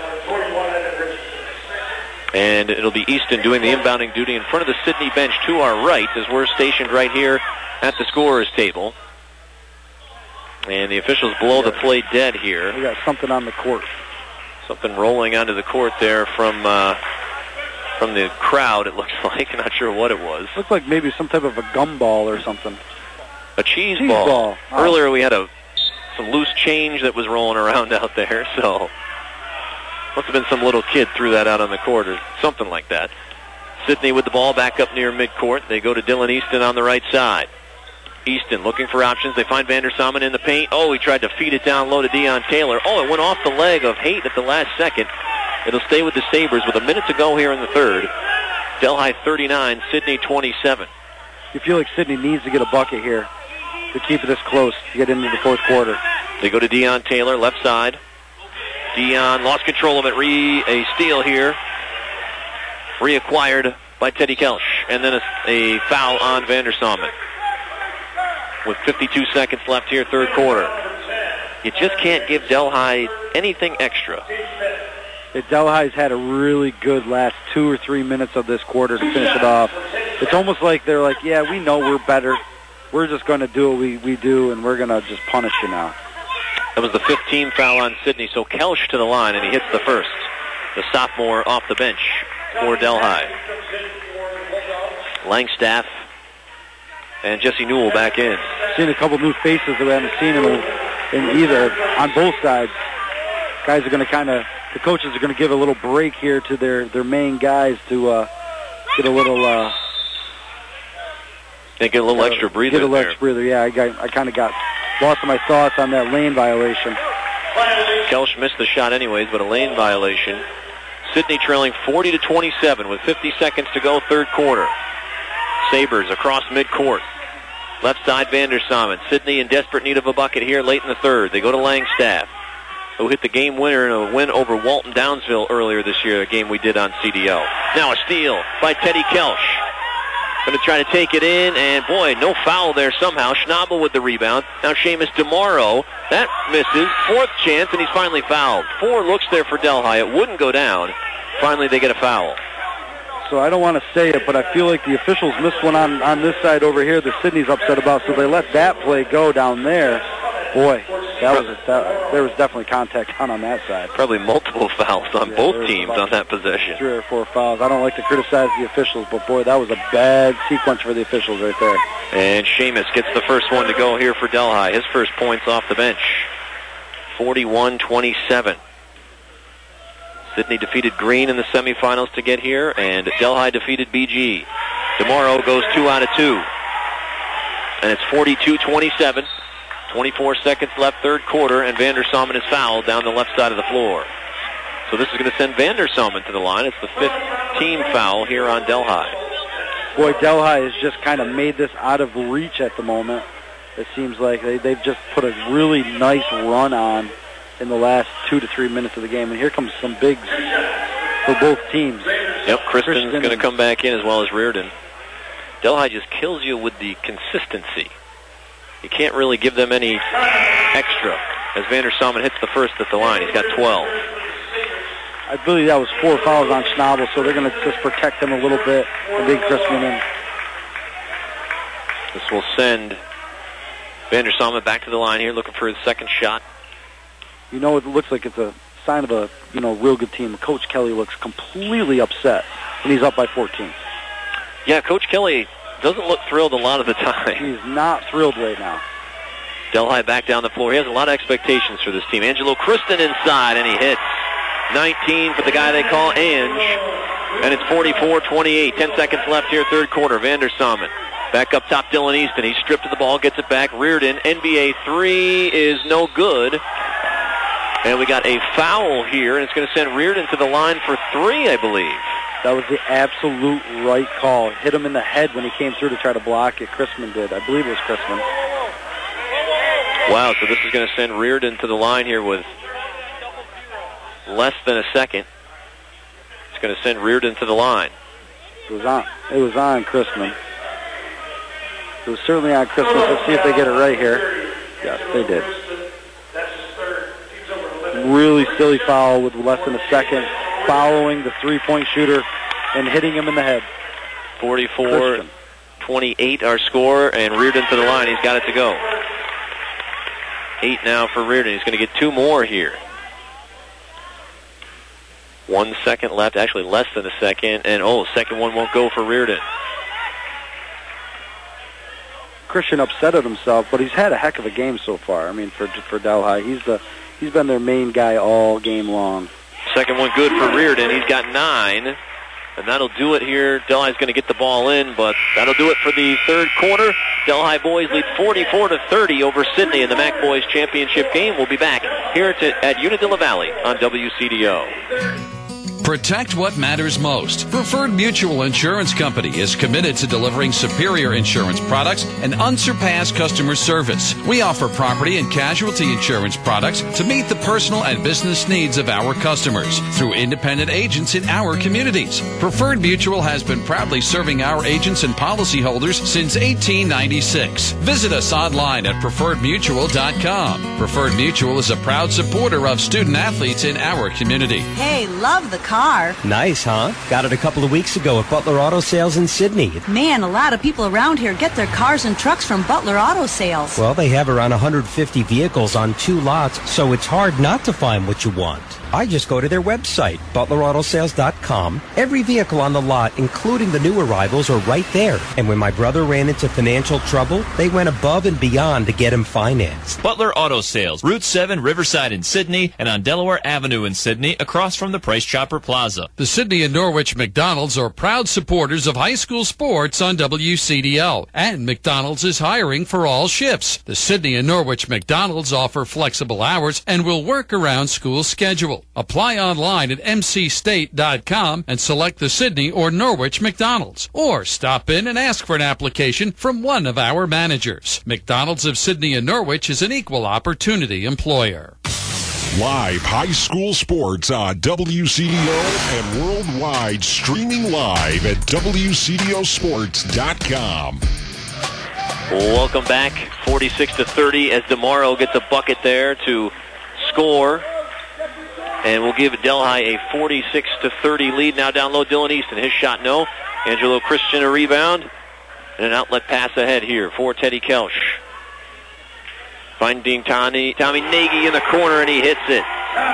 And it'll be Easton doing the inbounding duty in front of the Sidney bench to our right as we're stationed right here at the scorer's table. And the officials blow the play dead here. We got something on the court. Something rolling onto the court there from uh, from the crowd, it looks like. I'm not sure what it was. Looked like maybe some type of a gumball or something. A cheese, cheese ball. ball. Oh. Earlier we had a some loose change that was rolling around out there, so must have been some little kid threw that out on the court or something like that. Sidney with the ball back up near midcourt. They go to Dylan Easton on the right side. Easton looking for options. They find Vandersamen in the paint. Oh, he tried to feed it down low to Deion Taylor. Oh, it went off the leg of Haight at the last second. It'll stay with the Sabres with a minute to go here in the third. Delhi thirty-nine, Sidney twenty-seven. You feel like Sidney needs to get a bucket here to keep this close to get into the fourth quarter. They go to Deion Taylor, left side. Deion lost control of it. Re a steal here. Reacquired by Teddy Kelsch. And then a, a foul on Vandersamen. With fifty-two seconds left here, third quarter. You just can't give Delhi anything extra. Delhi's had a really good last two or three minutes of this quarter to finish it off. It's almost like they're like, yeah, we know we're better. We're just going to do what we, we do, and we're going to just punish you now. That was the fifteenth foul on Sidney, so Kelsch to the line, and he hits the first. The sophomore off the bench for Delhi. Langstaff and Jesse Newell back in. Seen a couple new faces that we haven't seen in, in either, on both sides. Guys are going to kind of, the coaches are going to give a little break here to their, their main guys to uh, get a little... Uh, They get a little uh, extra breather Get a little there. extra breather, yeah. I, got, I kind of got lost in my thoughts on that lane violation. Kelsch missed the shot anyways, but a lane violation. Sidney trailing forty to twenty-seven with fifty seconds to go, third quarter. Sabres across midcourt. Left side, Vandersamen. Sidney in desperate need of a bucket here late in the third. They go to Langstaff, who hit the game winner in a win over Walton Downsville earlier this year, a game we did on C D O. Now a steal by Teddy Kelsch. Going to try to take it in, and boy, no foul there somehow. Schnabel with the rebound. Now Seamus DeMauro. That misses. Fourth chance, and he's finally fouled. Four looks there for Delhi. It wouldn't go down. Finally, they get a foul. So I don't want to say it, but I feel like the officials missed one on, on this side over here that Sidney's upset about, so they let that play go down there. Boy, that was a, that, there was definitely contact on on that side. Probably multiple fouls on Yeah, both teams on that possession. Three or four fouls. I don't like to criticize the officials, but boy, that was a bad sequence for the officials right there. And Seamus gets the first one to go here for Delhi. His first points off the bench. forty-one twenty-seven. Sidney defeated Green in the semifinals to get here, and Delhi defeated B G. DeMauro goes two out of two. And it's forty-two twenty-seven. twenty-four seconds left, third quarter, and Vandersamen is fouled down the left side of the floor. So this is going to send Vandersamen to the line. It's the fifth team foul here on Delhi. Boy, Delhi has just kind of made this out of reach at the moment. It seems like they, they've just put a really nice run on in the last two to three minutes of the game. And here comes some bigs for both teams. Yep, Kristen's Kristen going to come back in as well as Reardon. Delhi just kills you with the consistency. You can't really give them any extra as Vandersamen hits the first at the line. He's got twelve. I believe that was four fouls on Schnabel, so they're going to just protect him a little bit and big Christman in. This will send Vandersamen back to the line here, looking for his second shot. You know, it looks like it's a sign of a you know real good team. Coach Kelly looks completely upset, and he's up by fourteen. Yeah, Coach Kelly doesn't look thrilled a lot of the time. He's not thrilled right now. Delhi back down the floor. He has a lot of expectations for this team. Angelo Kristen inside, and he hits. nineteen for the guy they call Ange. And it's forty-four twenty-eight. Ten seconds left here, third quarter. Vander Samen. Back up top, Dylan Easton. He's stripped of the ball, gets it back. Reardon, N B A three is no good. And we got a foul here, and it's going to send Reardon to the line for three, I believe. That was the absolute right call. Hit him in the head when he came through to try to block it. Chrisman did. I believe it was Chrisman. Wow, so this is going to send Reardon to the line here with less than a second. It's going to send Reardon to the line. It was on. It was on Chrisman. It was certainly on Chrisman. Let's see if they get it right here. Yes, they did. Really silly foul with less than a second, following the three-point shooter and hitting him in the head. forty-four twenty-eight our score, and Reardon to the line. He's got it to go. Eight now for Reardon. He's going to get two more here. One second left, actually less than a second, and oh, second one won't go for Reardon. Christian upset at himself, but he's had a heck of a game so far. I mean, for for Delhi, he's the he's been their main guy all game long. Second one good for Reardon. He's got nine, and that'll do it here. Delhi's going to get the ball in, but that'll do it for the third quarter. Delhi boys lead forty-four to thirty over Sydney in the MAC Boys Championship game. We'll be back here to, at Unadilla Valley on W C D O. Protect what matters most. Preferred Mutual Insurance Company is committed to delivering superior insurance products and unsurpassed customer service. We offer property and casualty insurance products to meet the personal and business needs of our customers through independent agents in our communities. Preferred Mutual has been proudly serving our agents and policyholders since eighteen ninety-six. Visit us online at preferred mutual dot com. Preferred Mutual is a proud supporter of student athletes in our community. Hey, love the car. Nice, huh? Got it a couple of weeks ago at Butler Auto Sales in Sydney. Man, a lot of people around here get their cars and trucks from Butler Auto Sales. Well, they have around one hundred fifty vehicles on two lots, so it's hard not to find what you want. I just go to their website, butler auto sales dot com. Every vehicle on the lot, including the new arrivals, are right there. And when my brother ran into financial trouble, they went above and beyond to get him financed. Butler Auto Sales, Route seven, Riverside in Sydney, and on Delaware Avenue in Sydney, across from the Price Chopper Plaza. The Sydney and Norwich McDonald's are proud supporters of high school sports on W C D O. And McDonald's is hiring for all shifts. The Sydney and Norwich McDonald's offer flexible hours and will work around school schedule. Apply online at m c state dot com and select the Sydney or Norwich McDonald's. Or stop in and ask for an application from one of our managers. McDonald's of Sydney and Norwich is an equal opportunity employer. Live high school sports on W C D O and worldwide, streaming live at w c d o sports dot com. Welcome back. forty-six to thirty as DeMauro gets a bucket there to score. And we'll give Delhi a forty-six to thirty lead. Now down low, Dylan Easton. His shot, no. Angelo Christian, a rebound. And an outlet pass ahead here for Teddy Kelsch. Finding Tommy, Tommy Nagy in the corner, and he hits it.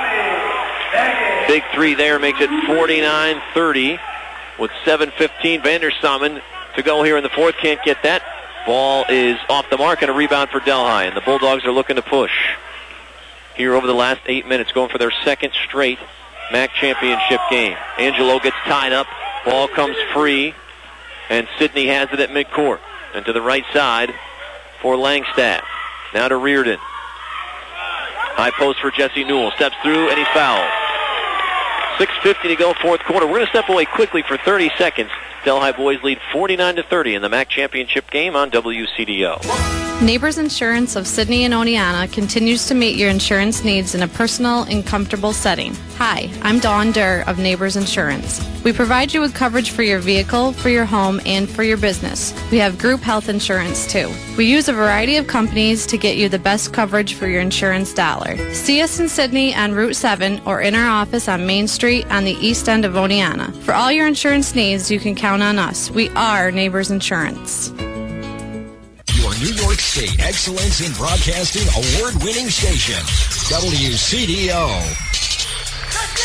Big three there makes it forty-nine thirty with seven fifteen. Vander Samen to go here in the fourth. Can't get that. Ball is off the mark, and a rebound for Delhi. And the Bulldogs are looking to push here over the last eight minutes, going for their second straight M A C championship game. Angelo gets tied up. Ball comes free, and Sydney has it at midcourt. And to the right side for Langstaff. Now to Reardon. High post for Jesse Newell. Steps through, and he's fouled. six fifty to go, fourth quarter. We're going to step away quickly for thirty seconds. Delhi boys lead forty-nine to thirty in the M A C championship game on W C D O. Neighbors Insurance of Sydney and Oneonta continues to meet your insurance needs in a personal and comfortable setting. Hi, I'm Dawn Durr of Neighbors Insurance. We provide you with coverage for your vehicle, for your home, and for your business. We have group health insurance too. We use a variety of companies to get you the best coverage for your insurance dollar. See us in Sydney on Route seven or in our office on Main Street on the east end of Oneonta. For all your insurance needs, you can count on us. We are Neighbors Insurance. Your New York State Excellence in Broadcasting award-winning station, W C D O.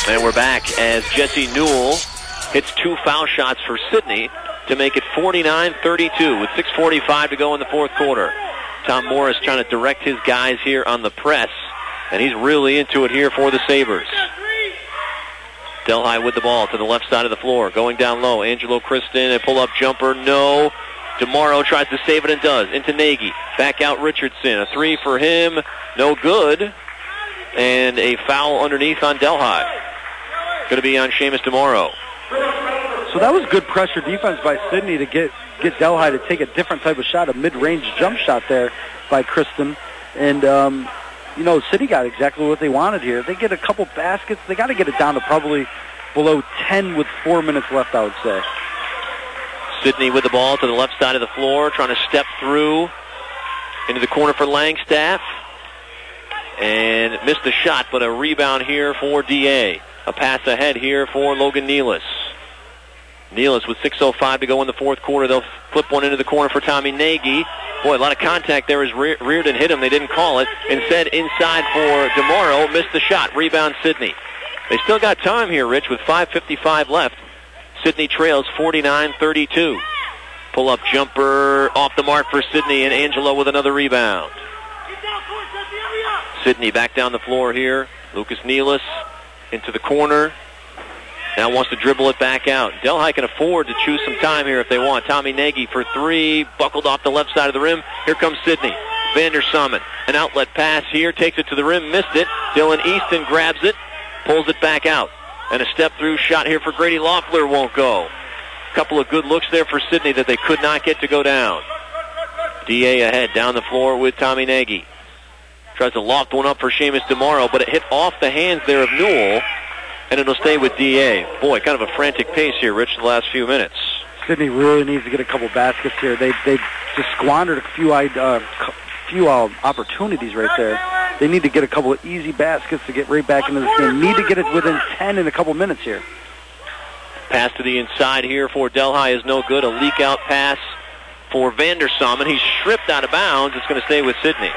And we're back as Jesse Newell hits two foul shots for Sidney to make it forty-nine thirty-two with six forty-five to go in the fourth quarter. Tom Morris trying to direct his guys here on the press, and he's really into it here for the Sabres. Delhi with the ball to the left side of the floor, going down low. Angelo Kristen, a pull-up jumper, no. DeMauro tries to save it and does. Into Nagy. Back out Richardson. A three for him, no good. And a foul underneath on Delhi. Going to be on Seamus DeMauro. So that was good pressure defense by Sidney to get, get Delhi to take a different type of shot, a mid-range jump shot there by Kristen. And, um, you know, City got exactly what they wanted here. They get a couple baskets. They got to get it down to probably below ten with four minutes left, I would say. Sidney with the ball to the left side of the floor, trying to step through into the corner for Langstaff. And missed the shot, but a rebound here for D A. A pass ahead here for Logan Nealis. Nealis with six oh five to go in the fourth quarter. They'll flip one into the corner for Tommy Nagy. Boy, a lot of contact there as Re- Reardon hit him. They didn't call it. Instead, inside for DeMauro. Missed the shot. Rebound, Sidney. They still got time here, Rich, with five fifty-five left. Sidney trails forty-nine thirty-two. Pull-up jumper off the mark for Sidney, and Angelo with another rebound. Sidney back down the floor here. Lucas Nealis into the corner. Now wants to dribble it back out. Delhi can afford to choose some time here if they want. Tommy Nagy for three, buckled off the left side of the rim. Here comes Sidney. Vander Samen, an outlet pass here, takes it to the rim, missed it. Dylan Easton grabs it, pulls it back out. And a step-through shot here for Grady Loeffler won't go. A couple of good looks there for Sidney that they could not get to go down. D A ahead, down the floor with Tommy Nagy. Tries to loft one up for Seamus DeMauro, but it hit off the hands there of Newell, and it'll stay with D A. Boy, kind of a frantic pace here, Rich, the last few minutes. Sidney really needs to get a couple baskets here. They they just squandered a few uh, few uh, opportunities right there. They need to get a couple of easy baskets to get right back into this game. Need to get it within ten in a couple minutes here. Pass to the inside here for Delhi is no good. A leak-out pass for Vander Samen. He's stripped out of bounds. It's going to stay with Sidney.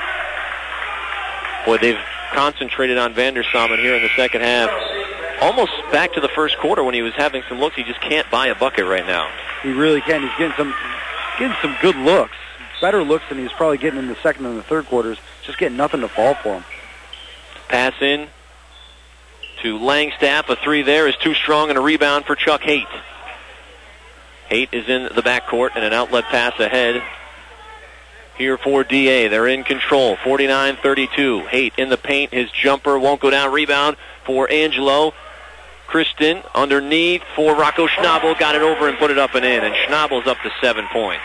Boy, they've concentrated on Vander Samen here in the second half. Almost back to the first quarter when he was having some looks. He just can't buy a bucket right now. He really can. He's getting some getting some good looks. Better looks than he was probably getting in the second and the third quarters. Just getting nothing to fall for him. Pass in to Langstaff. A three there is too strong, and a rebound for Chuck Haight. Haight is in the backcourt, and an outlet pass ahead here for D A. They're in control, forty-nine thirty-two. Haight in the paint. His jumper won't go down. Rebound for Angelo. Kristen underneath for Rocco Schnabel. Got it over and put it up and in, and Schnabel's up to seven points.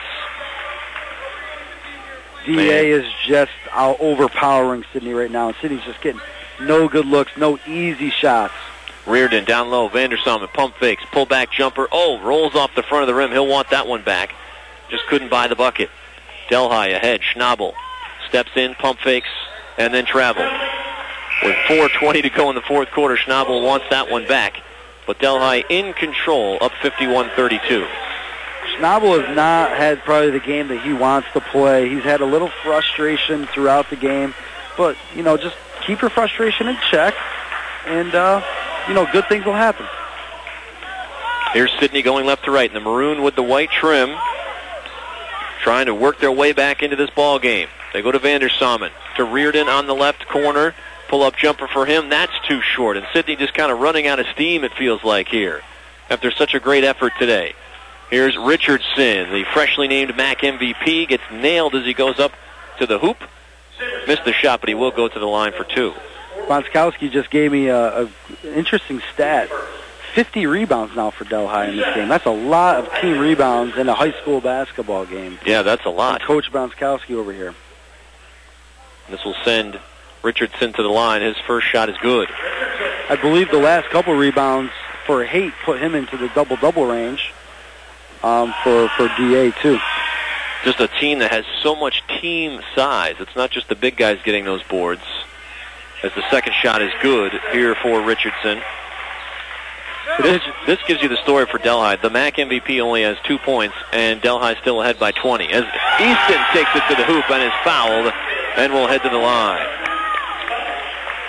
D A Man. is just out overpowering Sidney right now. And Sidney's just getting no good looks, no easy shots. Reardon down low. Vander Samen pump fakes. Pull back jumper. Oh, rolls off the front of the rim. He'll want that one back. Just couldn't buy the bucket. Delhi ahead. Schnabel steps in, pump fakes, and then travel. With four twenty to go in the fourth quarter, Schnabel wants that one back. But Delhi in control, up fifty-one thirty-two. Schnabel has not had probably the game that he wants to play. He's had a little frustration throughout the game. But, you know, just keep your frustration in check, and, uh, you know, good things will happen. Here's Sidney going left to right in the maroon with the white trim, trying to work their way back into this ball game. They go to Vander Samen, to Reardon on the left corner. Pull-up jumper for him. That's too short. And Sidney just kind of running out of steam, it feels like, here, after such a great effort today. Here's Richardson, the freshly named M A C M V P, gets nailed as he goes up to the hoop. Missed the shot, but he will go to the line for two. Bonskowski just gave me a, a interesting stat. fifty rebounds now for Delhi in this game. That's a lot of team rebounds in a high school basketball game. Yeah, that's a lot. And Coach Bonskowski over here. This will send Richardson to the line. His first shot is good. I believe the last couple rebounds for Haight put him into the double-double range um, for, for D A, too. Just a team that has so much team size. It's not just the big guys getting those boards. As the second shot is good here for Richardson. This, this gives you the story for Delhi. The M A C M V P only has two points, and Delhi still ahead by twenty. As Easton takes it to the hoop and is fouled, and will head to the line.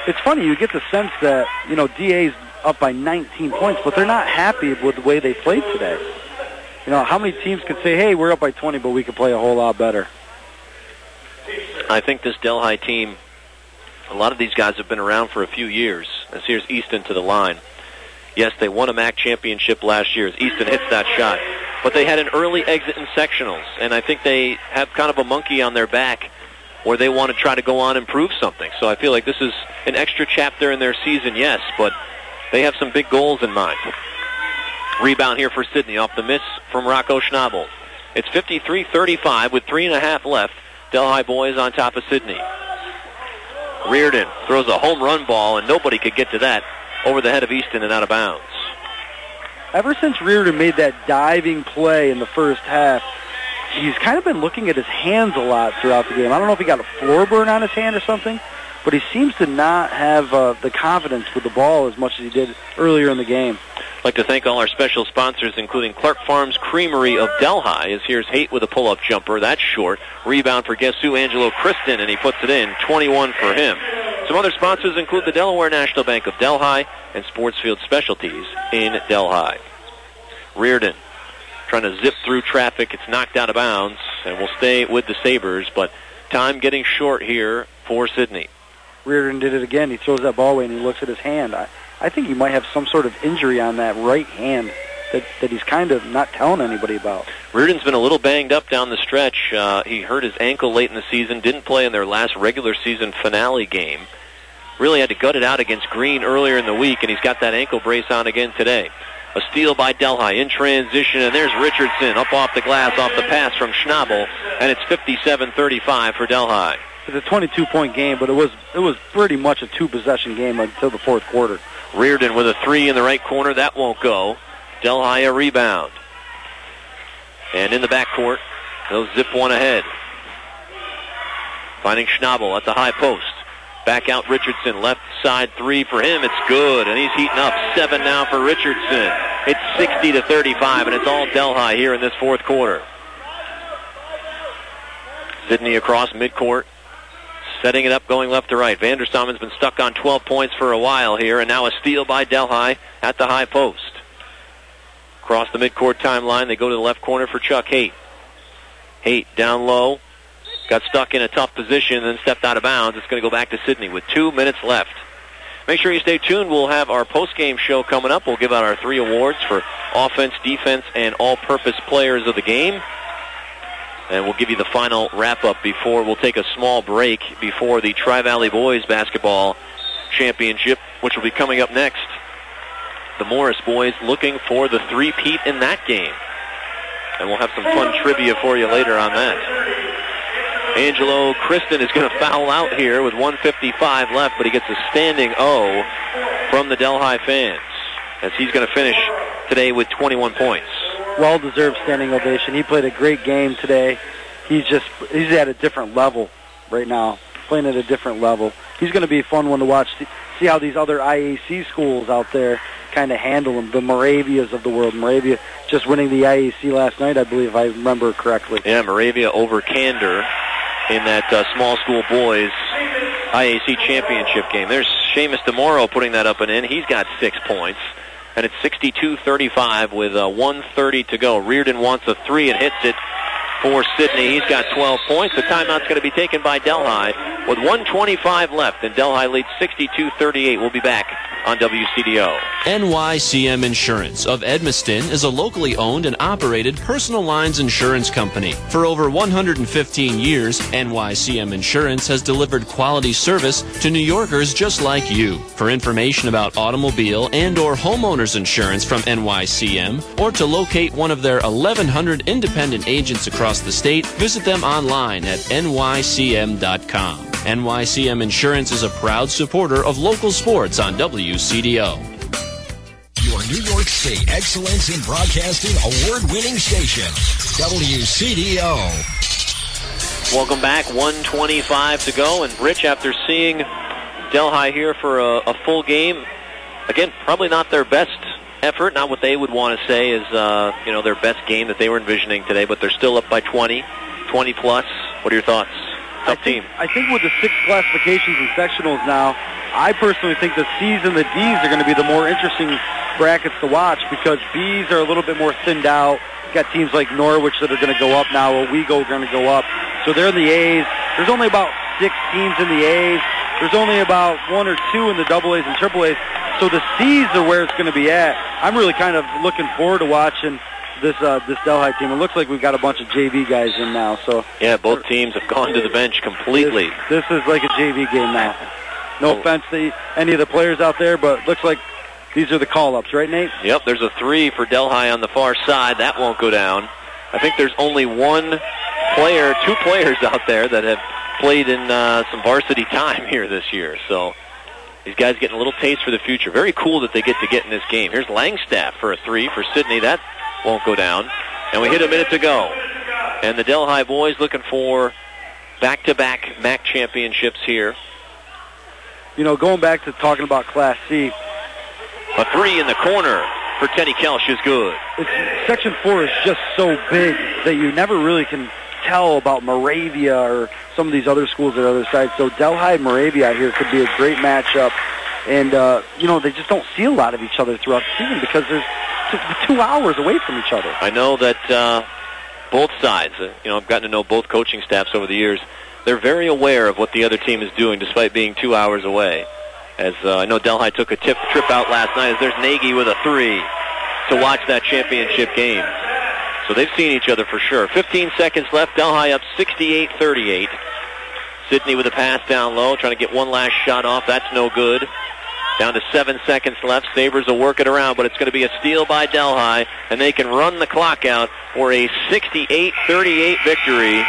it's funny, you get the sense that, you know, D A's up by nineteen points, but they're not happy with the way they played today. You know, how many teams could say, hey, we're up by twenty, but we could play a whole lot better? I think this Delhi team, a lot of these guys have been around for a few years. As here's Easton to the line. Yes, they won a M A C championship last year as Easton hits that shot. But they had an early exit in sectionals, and I think they have kind of a monkey on their back where they want to try to go on and prove something. So I feel like this is an extra chapter in their season, yes, but they have some big goals in mind. Rebound here for Sydney off the miss from Rocco Schnabel. It's fifty-three thirty-five with three and a half left. Delhi boys on top of Sydney. Reardon throws a home run ball, and nobody could get to that over the head of Easton and out of bounds. Ever since Reardon made that diving play in the first half, he's kind of been looking at his hands a lot throughout the game. I don't know if he got a floor burn on his hand or something, but he seems to not have uh, the confidence with the ball as much as he did earlier in the game. I'd like to thank all our special sponsors, including Clark Farms Creamery of Delhi. As here's Haight with a pull-up jumper. That's short. Rebound for guess who? Angelo Kristen, and he puts it in. twenty-one for him. Some other sponsors include the Delaware National Bank of Delhi and Sportsfield Specialties in Delhi. Reardon trying to zip through traffic. It's knocked out of bounds, and will stay with the Sabres, but time getting short here for Sydney. Reardon did it again. He throws that ball away, and he looks at his hand. I, I think he might have some sort of injury on that right hand that, that he's kind of not telling anybody about. Reardon's been a little banged up down the stretch. Uh, he hurt his ankle late in the season, didn't play in their last regular season finale game. Really had to gut it out against Green earlier in the week, and he's got that ankle brace on again today. A steal by Delhi in transition, and there's Richardson up off the glass off the pass from Schnabel, and it's fifty-seven thirty-five for Delhi. It's a twenty-two point game, but it was it was pretty much a two-possession game until the fourth quarter. Reardon with a three in the right corner. That won't go. Delhi a rebound. And in the backcourt, they'll zip one ahead. Finding Schnabel at the high post. Back out Richardson. Left side three for him. It's good, and he's heating up. Seven now for Richardson. It's sixty to thirty-five, and it's all Delhi here in this fourth quarter. Sydney across midcourt. Setting it up, going left to right. Vanderstommen's been stuck on twelve points for a while here, and now a steal by Delhi at the high post. Across the midcourt timeline, they go to the left corner for Chuck Haight. Haight down low, got stuck in a tough position, and then stepped out of bounds. It's going to go back to Sydney with two minutes left. Make sure you stay tuned. We'll have our post-game show coming up. We'll give out our three awards for offense, defense, and all-purpose players of the game. And we'll give you the final wrap-up before we'll take a small break before the Tri-Valley Boys Basketball Championship, which will be coming up next. The Morris boys looking for the three-peat in that game. And we'll have some fun trivia for you later on that. Angelo Kristen is going to foul out here with one fifty-five left, but he gets a standing O from the Delhi fans as he's going to finish today with twenty-one points. Well-deserved standing ovation. He played a great game today. He's just he's at a different level right now, playing at a different level. He's going to be a fun one to watch. See how these other I A C schools out there kind of handle him. The Moravias of the world. Moravia just winning the I A C last night, I believe, if I remember correctly. Yeah, Moravia over Candor in that uh, small school boys I A C championship game. There's Seamus DeMoro putting that up and in. He's got six points. And it's sixty-two thirty-five with uh, one thirty to go. Reardon wants a three and hits it for Sydney. He's got twelve points. The timeout's going to be taken by Delhi with one twenty-five left, and Delhi leads sixty-two thirty-eight. We'll be back on W C D O. N Y C M Insurance of Edmiston is a locally owned and operated personal lines insurance company. For over one hundred fifteen years, N Y C M Insurance has delivered quality service to New Yorkers just like you. For information about automobile and or homeowners insurance from N Y C M, or to locate one of their eleven hundred independent agents across the state, visit them online at N Y C M dot com. N Y C M Insurance is a proud supporter of local sports on W C D O. Your New York State Excellence in Broadcasting award-winning station, W C D O. Welcome back. one twenty-five to go, and Rich, after seeing Delhi here for a, a full game, again, probably not their best effort, not what they would want to say is uh, you know, their best game that they were envisioning today, but they're still up by twenty, twenty plus. What are your thoughts? Tough I think, team. I think with the six classifications and sectionals now, I personally think the C's and the D's are going to be the more interesting brackets to watch because B's are a little bit more thinned out. You've got teams like Norwich that are going to go up now, Owego are going to go up. So they're in the A's. There's only about six teams in the A's. There's only about one or two in the double A's and triple A's. So the C's are where it's going to be at. I'm really kind of looking forward to watching this uh, this Delhi team. It looks like we've got a bunch of J V guys in now. So yeah, both teams have gone to the bench completely. This, this is like a J V game now. No offense to any of the players out there, but looks like these are the call-ups, right, Nate? Yep, there's a three for Delhi on the far side. That won't go down. I think there's only one player, two players out there that have played in uh, some varsity time here this year. So these guys getting a little taste for the future. Very cool that they get to get in this game. Here's Langstaff for a three for Sydney. That won't go down. And we hit a minute to go. And the Delhi boys looking for back-to-back M A C championships here. You know, going back to talking about Class C. A three in the corner for Teddy Kelsch is good. It's, Section four is just so big that you never really can tell about Moravia or some of these other schools on the other side. So Delhi and Moravia out here could be a great matchup. And, uh, you know, they just don't see a lot of each other throughout the season because there's two, two hours away from each other. I know that uh, both sides, uh, you know, I've gotten to know both coaching staffs over the years. They're very aware of what the other team is doing despite being two hours away. As uh, I know Delhi took a tip, trip out last night as there's Nagy with a three to watch that championship game. So they've seen each other for sure. fifteen seconds left. Delhi up sixty-eight thirty-eight. Sydney with a pass down low, trying to get one last shot off. That's no good. Down to seven seconds left. Sabres will work it around, but it's going to be a steal by Delhi, and they can run the clock out for a sixty-eight thirty-eight victory.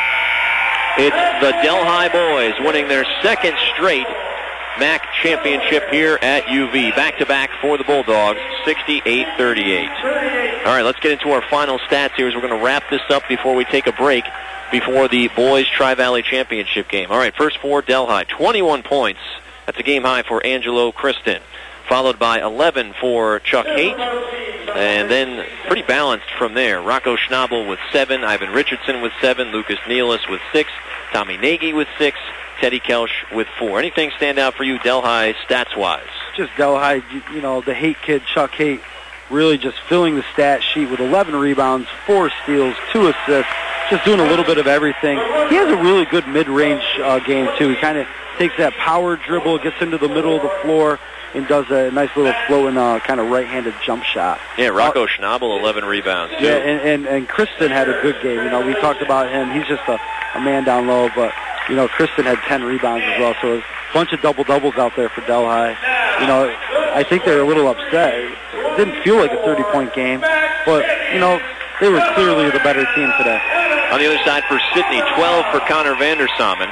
It's the Delhi boys winning their second straight M A C championship here at U V. Back-to-back for the Bulldogs, sixty-eight thirty-eight. All right, let's get into our final stats here as we're going to wrap this up before we take a break before the boys Tri-Valley championship game. All right, first for Delhi, twenty-one points. That's a game high for Angelo Kristen. Followed by eleven for Chuck Haight. And then pretty balanced from there. Rocco Schnabel with seven, Ivan Richardson with seven, Lucas Nealis with six, Tommy Nagy with six, Teddy Kelsch with four. Anything stand out for you, Delhi, stats-wise? Just Delhi, you know, the Haight kid, Chuck Haight, really just filling the stat sheet with eleven rebounds, four steals, two assists, just doing a little bit of everything. He has a really good mid-range uh, game, too. He kind of takes that power dribble, gets into the middle of the floor, and does a nice little flowing uh, kind of right-handed jump shot. Yeah, Rocco uh, Schnabel, eleven rebounds, too. Yeah, and, and, and Kristen had a good game. You know, we talked about him. He's just a, a man down low, but, you know, Kristen had ten rebounds as well, so a bunch of double-doubles out there for Delhi. You know, I think they're a little upset. It didn't feel like a thirty-point game, but, you know, they were clearly the better team today. On the other side for Sydney, twelve for Connor Vandersamen.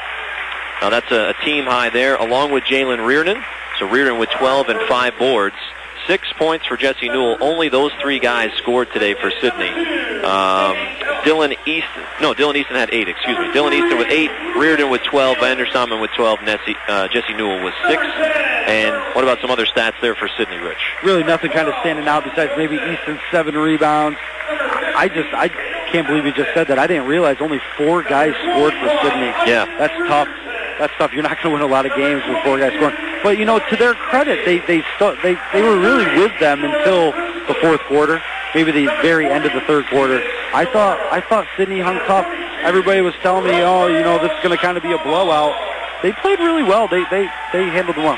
Now that's a, a team high there, along with Jalen Reardon. So Reardon with twelve and five boards. Six points for Jesse Newell. Only those three guys scored today for Sydney. Um, Dylan Easton, no, Dylan Easton had eight, excuse me. Dylan Easton with eight, Reardon with twelve, Vandersamen with twelve, Nessie, uh, Jesse Newell with six. And what about some other stats there for Sydney, Rich? Really nothing kind of standing out besides maybe Easton's seven rebounds. I just, I can't believe you just said that. I didn't realize only four guys scored for Sydney. Yeah. That's tough. That's tough. You're not going to win a lot of games with four guys scoring. But, you know, to their credit, they they stu- they they were really with them until the fourth quarter, maybe the very end of the third quarter. I thought I thought Sydney hung tough. Everybody was telling me, oh, you know, this is going to kind of be a blowout. They played really well. They they they handled them well.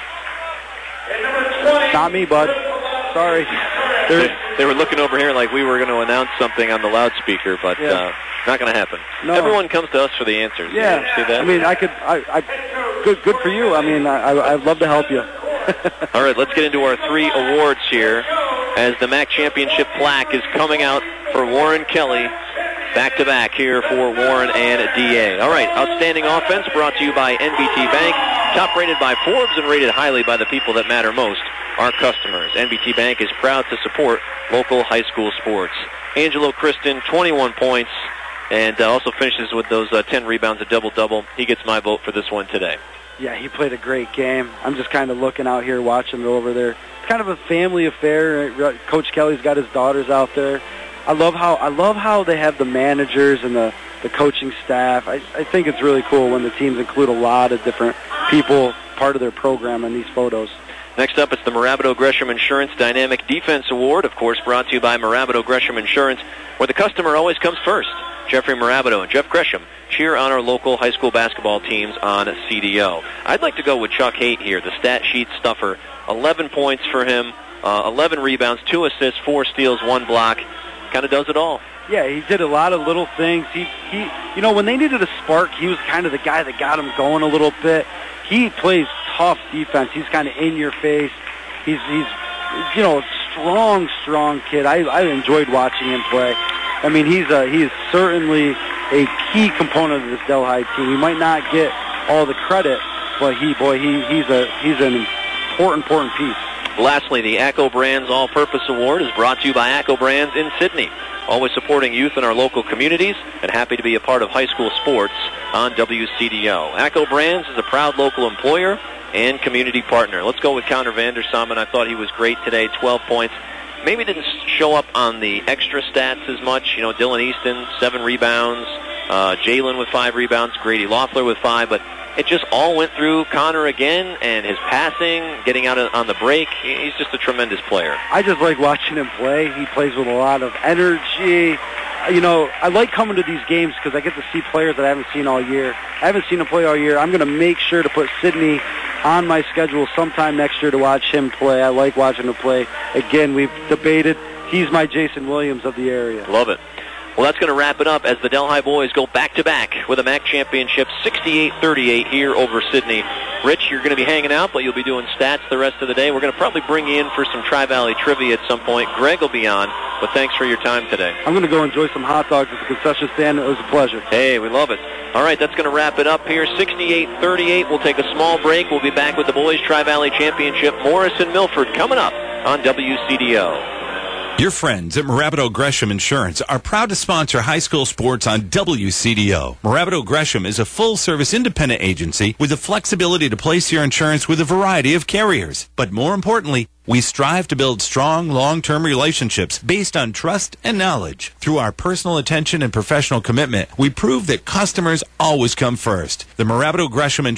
Not me, bud. Sorry. They, they were looking over here like we were going to announce something on the loudspeaker, but Yeah. uh, not going to happen. No. Everyone comes to us for the answers. Yeah. You see that? I mean, I could. I, I good good for you. I mean, I I- I'd love to help you. All right, let's get into our three awards here as the M A C Championship plaque is coming out for Warren Kelly. Back-to-back here for Warren and D A. All right, outstanding offense brought to you by N B T Bank. Top rated by Forbes and rated highly by the people that matter most, our customers. N B T Bank is proud to support local high school sports. Angelo Kristen, twenty-one points, and uh, also finishes with those uh, ten rebounds, a double-double. He gets my vote for this one today. Yeah, he played a great game. I'm just kind of looking out here, watching it over there. It's kind of a family affair. Coach Kelly's got his daughters out there. I love how I love how they have the managers and the the coaching staff. I, I think it's really cool when the teams include a lot of different people, part of their program in these photos. Next up, it's the Mirabito Gresham Insurance Dynamic Defense Award, of course, brought to you by Mirabito Gresham Insurance, where the customer always comes first. Jeffrey Mirabito and Jeff Gresham cheer on our local high school basketball teams on C D O. I'd like to go with Chuck Haight here, the stat sheet stuffer. eleven points for him, uh, eleven rebounds, two assists, four steals, one block. Kind of does it all. Yeah, he did a lot of little things. He, he, you know, when they needed a spark, he was kind of the guy that got him going a little bit. He plays tough defense. He's kind of in your face. He's, he's, you know, strong, strong kid. I, I enjoyed watching him play. I mean, he's a, he is certainly a key component of this Delhi team. He might not get all the credit, but he, boy, he, he's a, he's an important, important piece. Lastly, the ACCO Brands All-Purpose Award is brought to you by ACCO Brands in Sydney, always supporting youth in our local communities and happy to be a part of high school sports on W C D O. ACCO Brands is a proud local employer and community partner. Let's go with Connor Vandersamen. I thought he was great today, twelve points. Maybe didn't show up on the extra stats as much. You know, Dylan Easton, seven rebounds, uh, Jalen with five rebounds, Grady Loeffler with five, but it just all went through Connor again, and his passing, getting out on the break. He's just a tremendous player. I just like watching him play. He plays with a lot of energy. You know, I like coming to these games because I get to see players that I haven't seen all year. I haven't seen him play all year. I'm going to make sure to put Sydney on my schedule sometime next year to watch him play. I like watching him play. Again, we've debated. He's my Jason Williams of the area. Love it. Well, that's going to wrap it up as the Delhi boys go back-to-back with a M A C championship, sixty-eight thirty-eight here over Sydney. Rich, you're going to be hanging out, but you'll be doing stats the rest of the day. We're going to probably bring you in for some Tri-Valley trivia at some point. Greg will be on, but thanks for your time today. I'm going to go enjoy some hot dogs at the concession stand. It was a pleasure. Hey, we love it. All right, that's going to wrap it up here, sixty-eight thirty-eight. We'll take a small break. We'll be back with the boys Tri-Valley Championship. Morris and Milford coming up on W C D O. Your friends at Mirabito Gresham Insurance are proud to sponsor high school sports on W C D O. Mirabito Gresham is a full-service independent agency with the flexibility to place your insurance with a variety of carriers. But more importantly, we strive to build strong, long-term relationships based on trust and knowledge. Through our personal attention and professional commitment, we prove that customers always come first. The Mirabito Gresham Insurance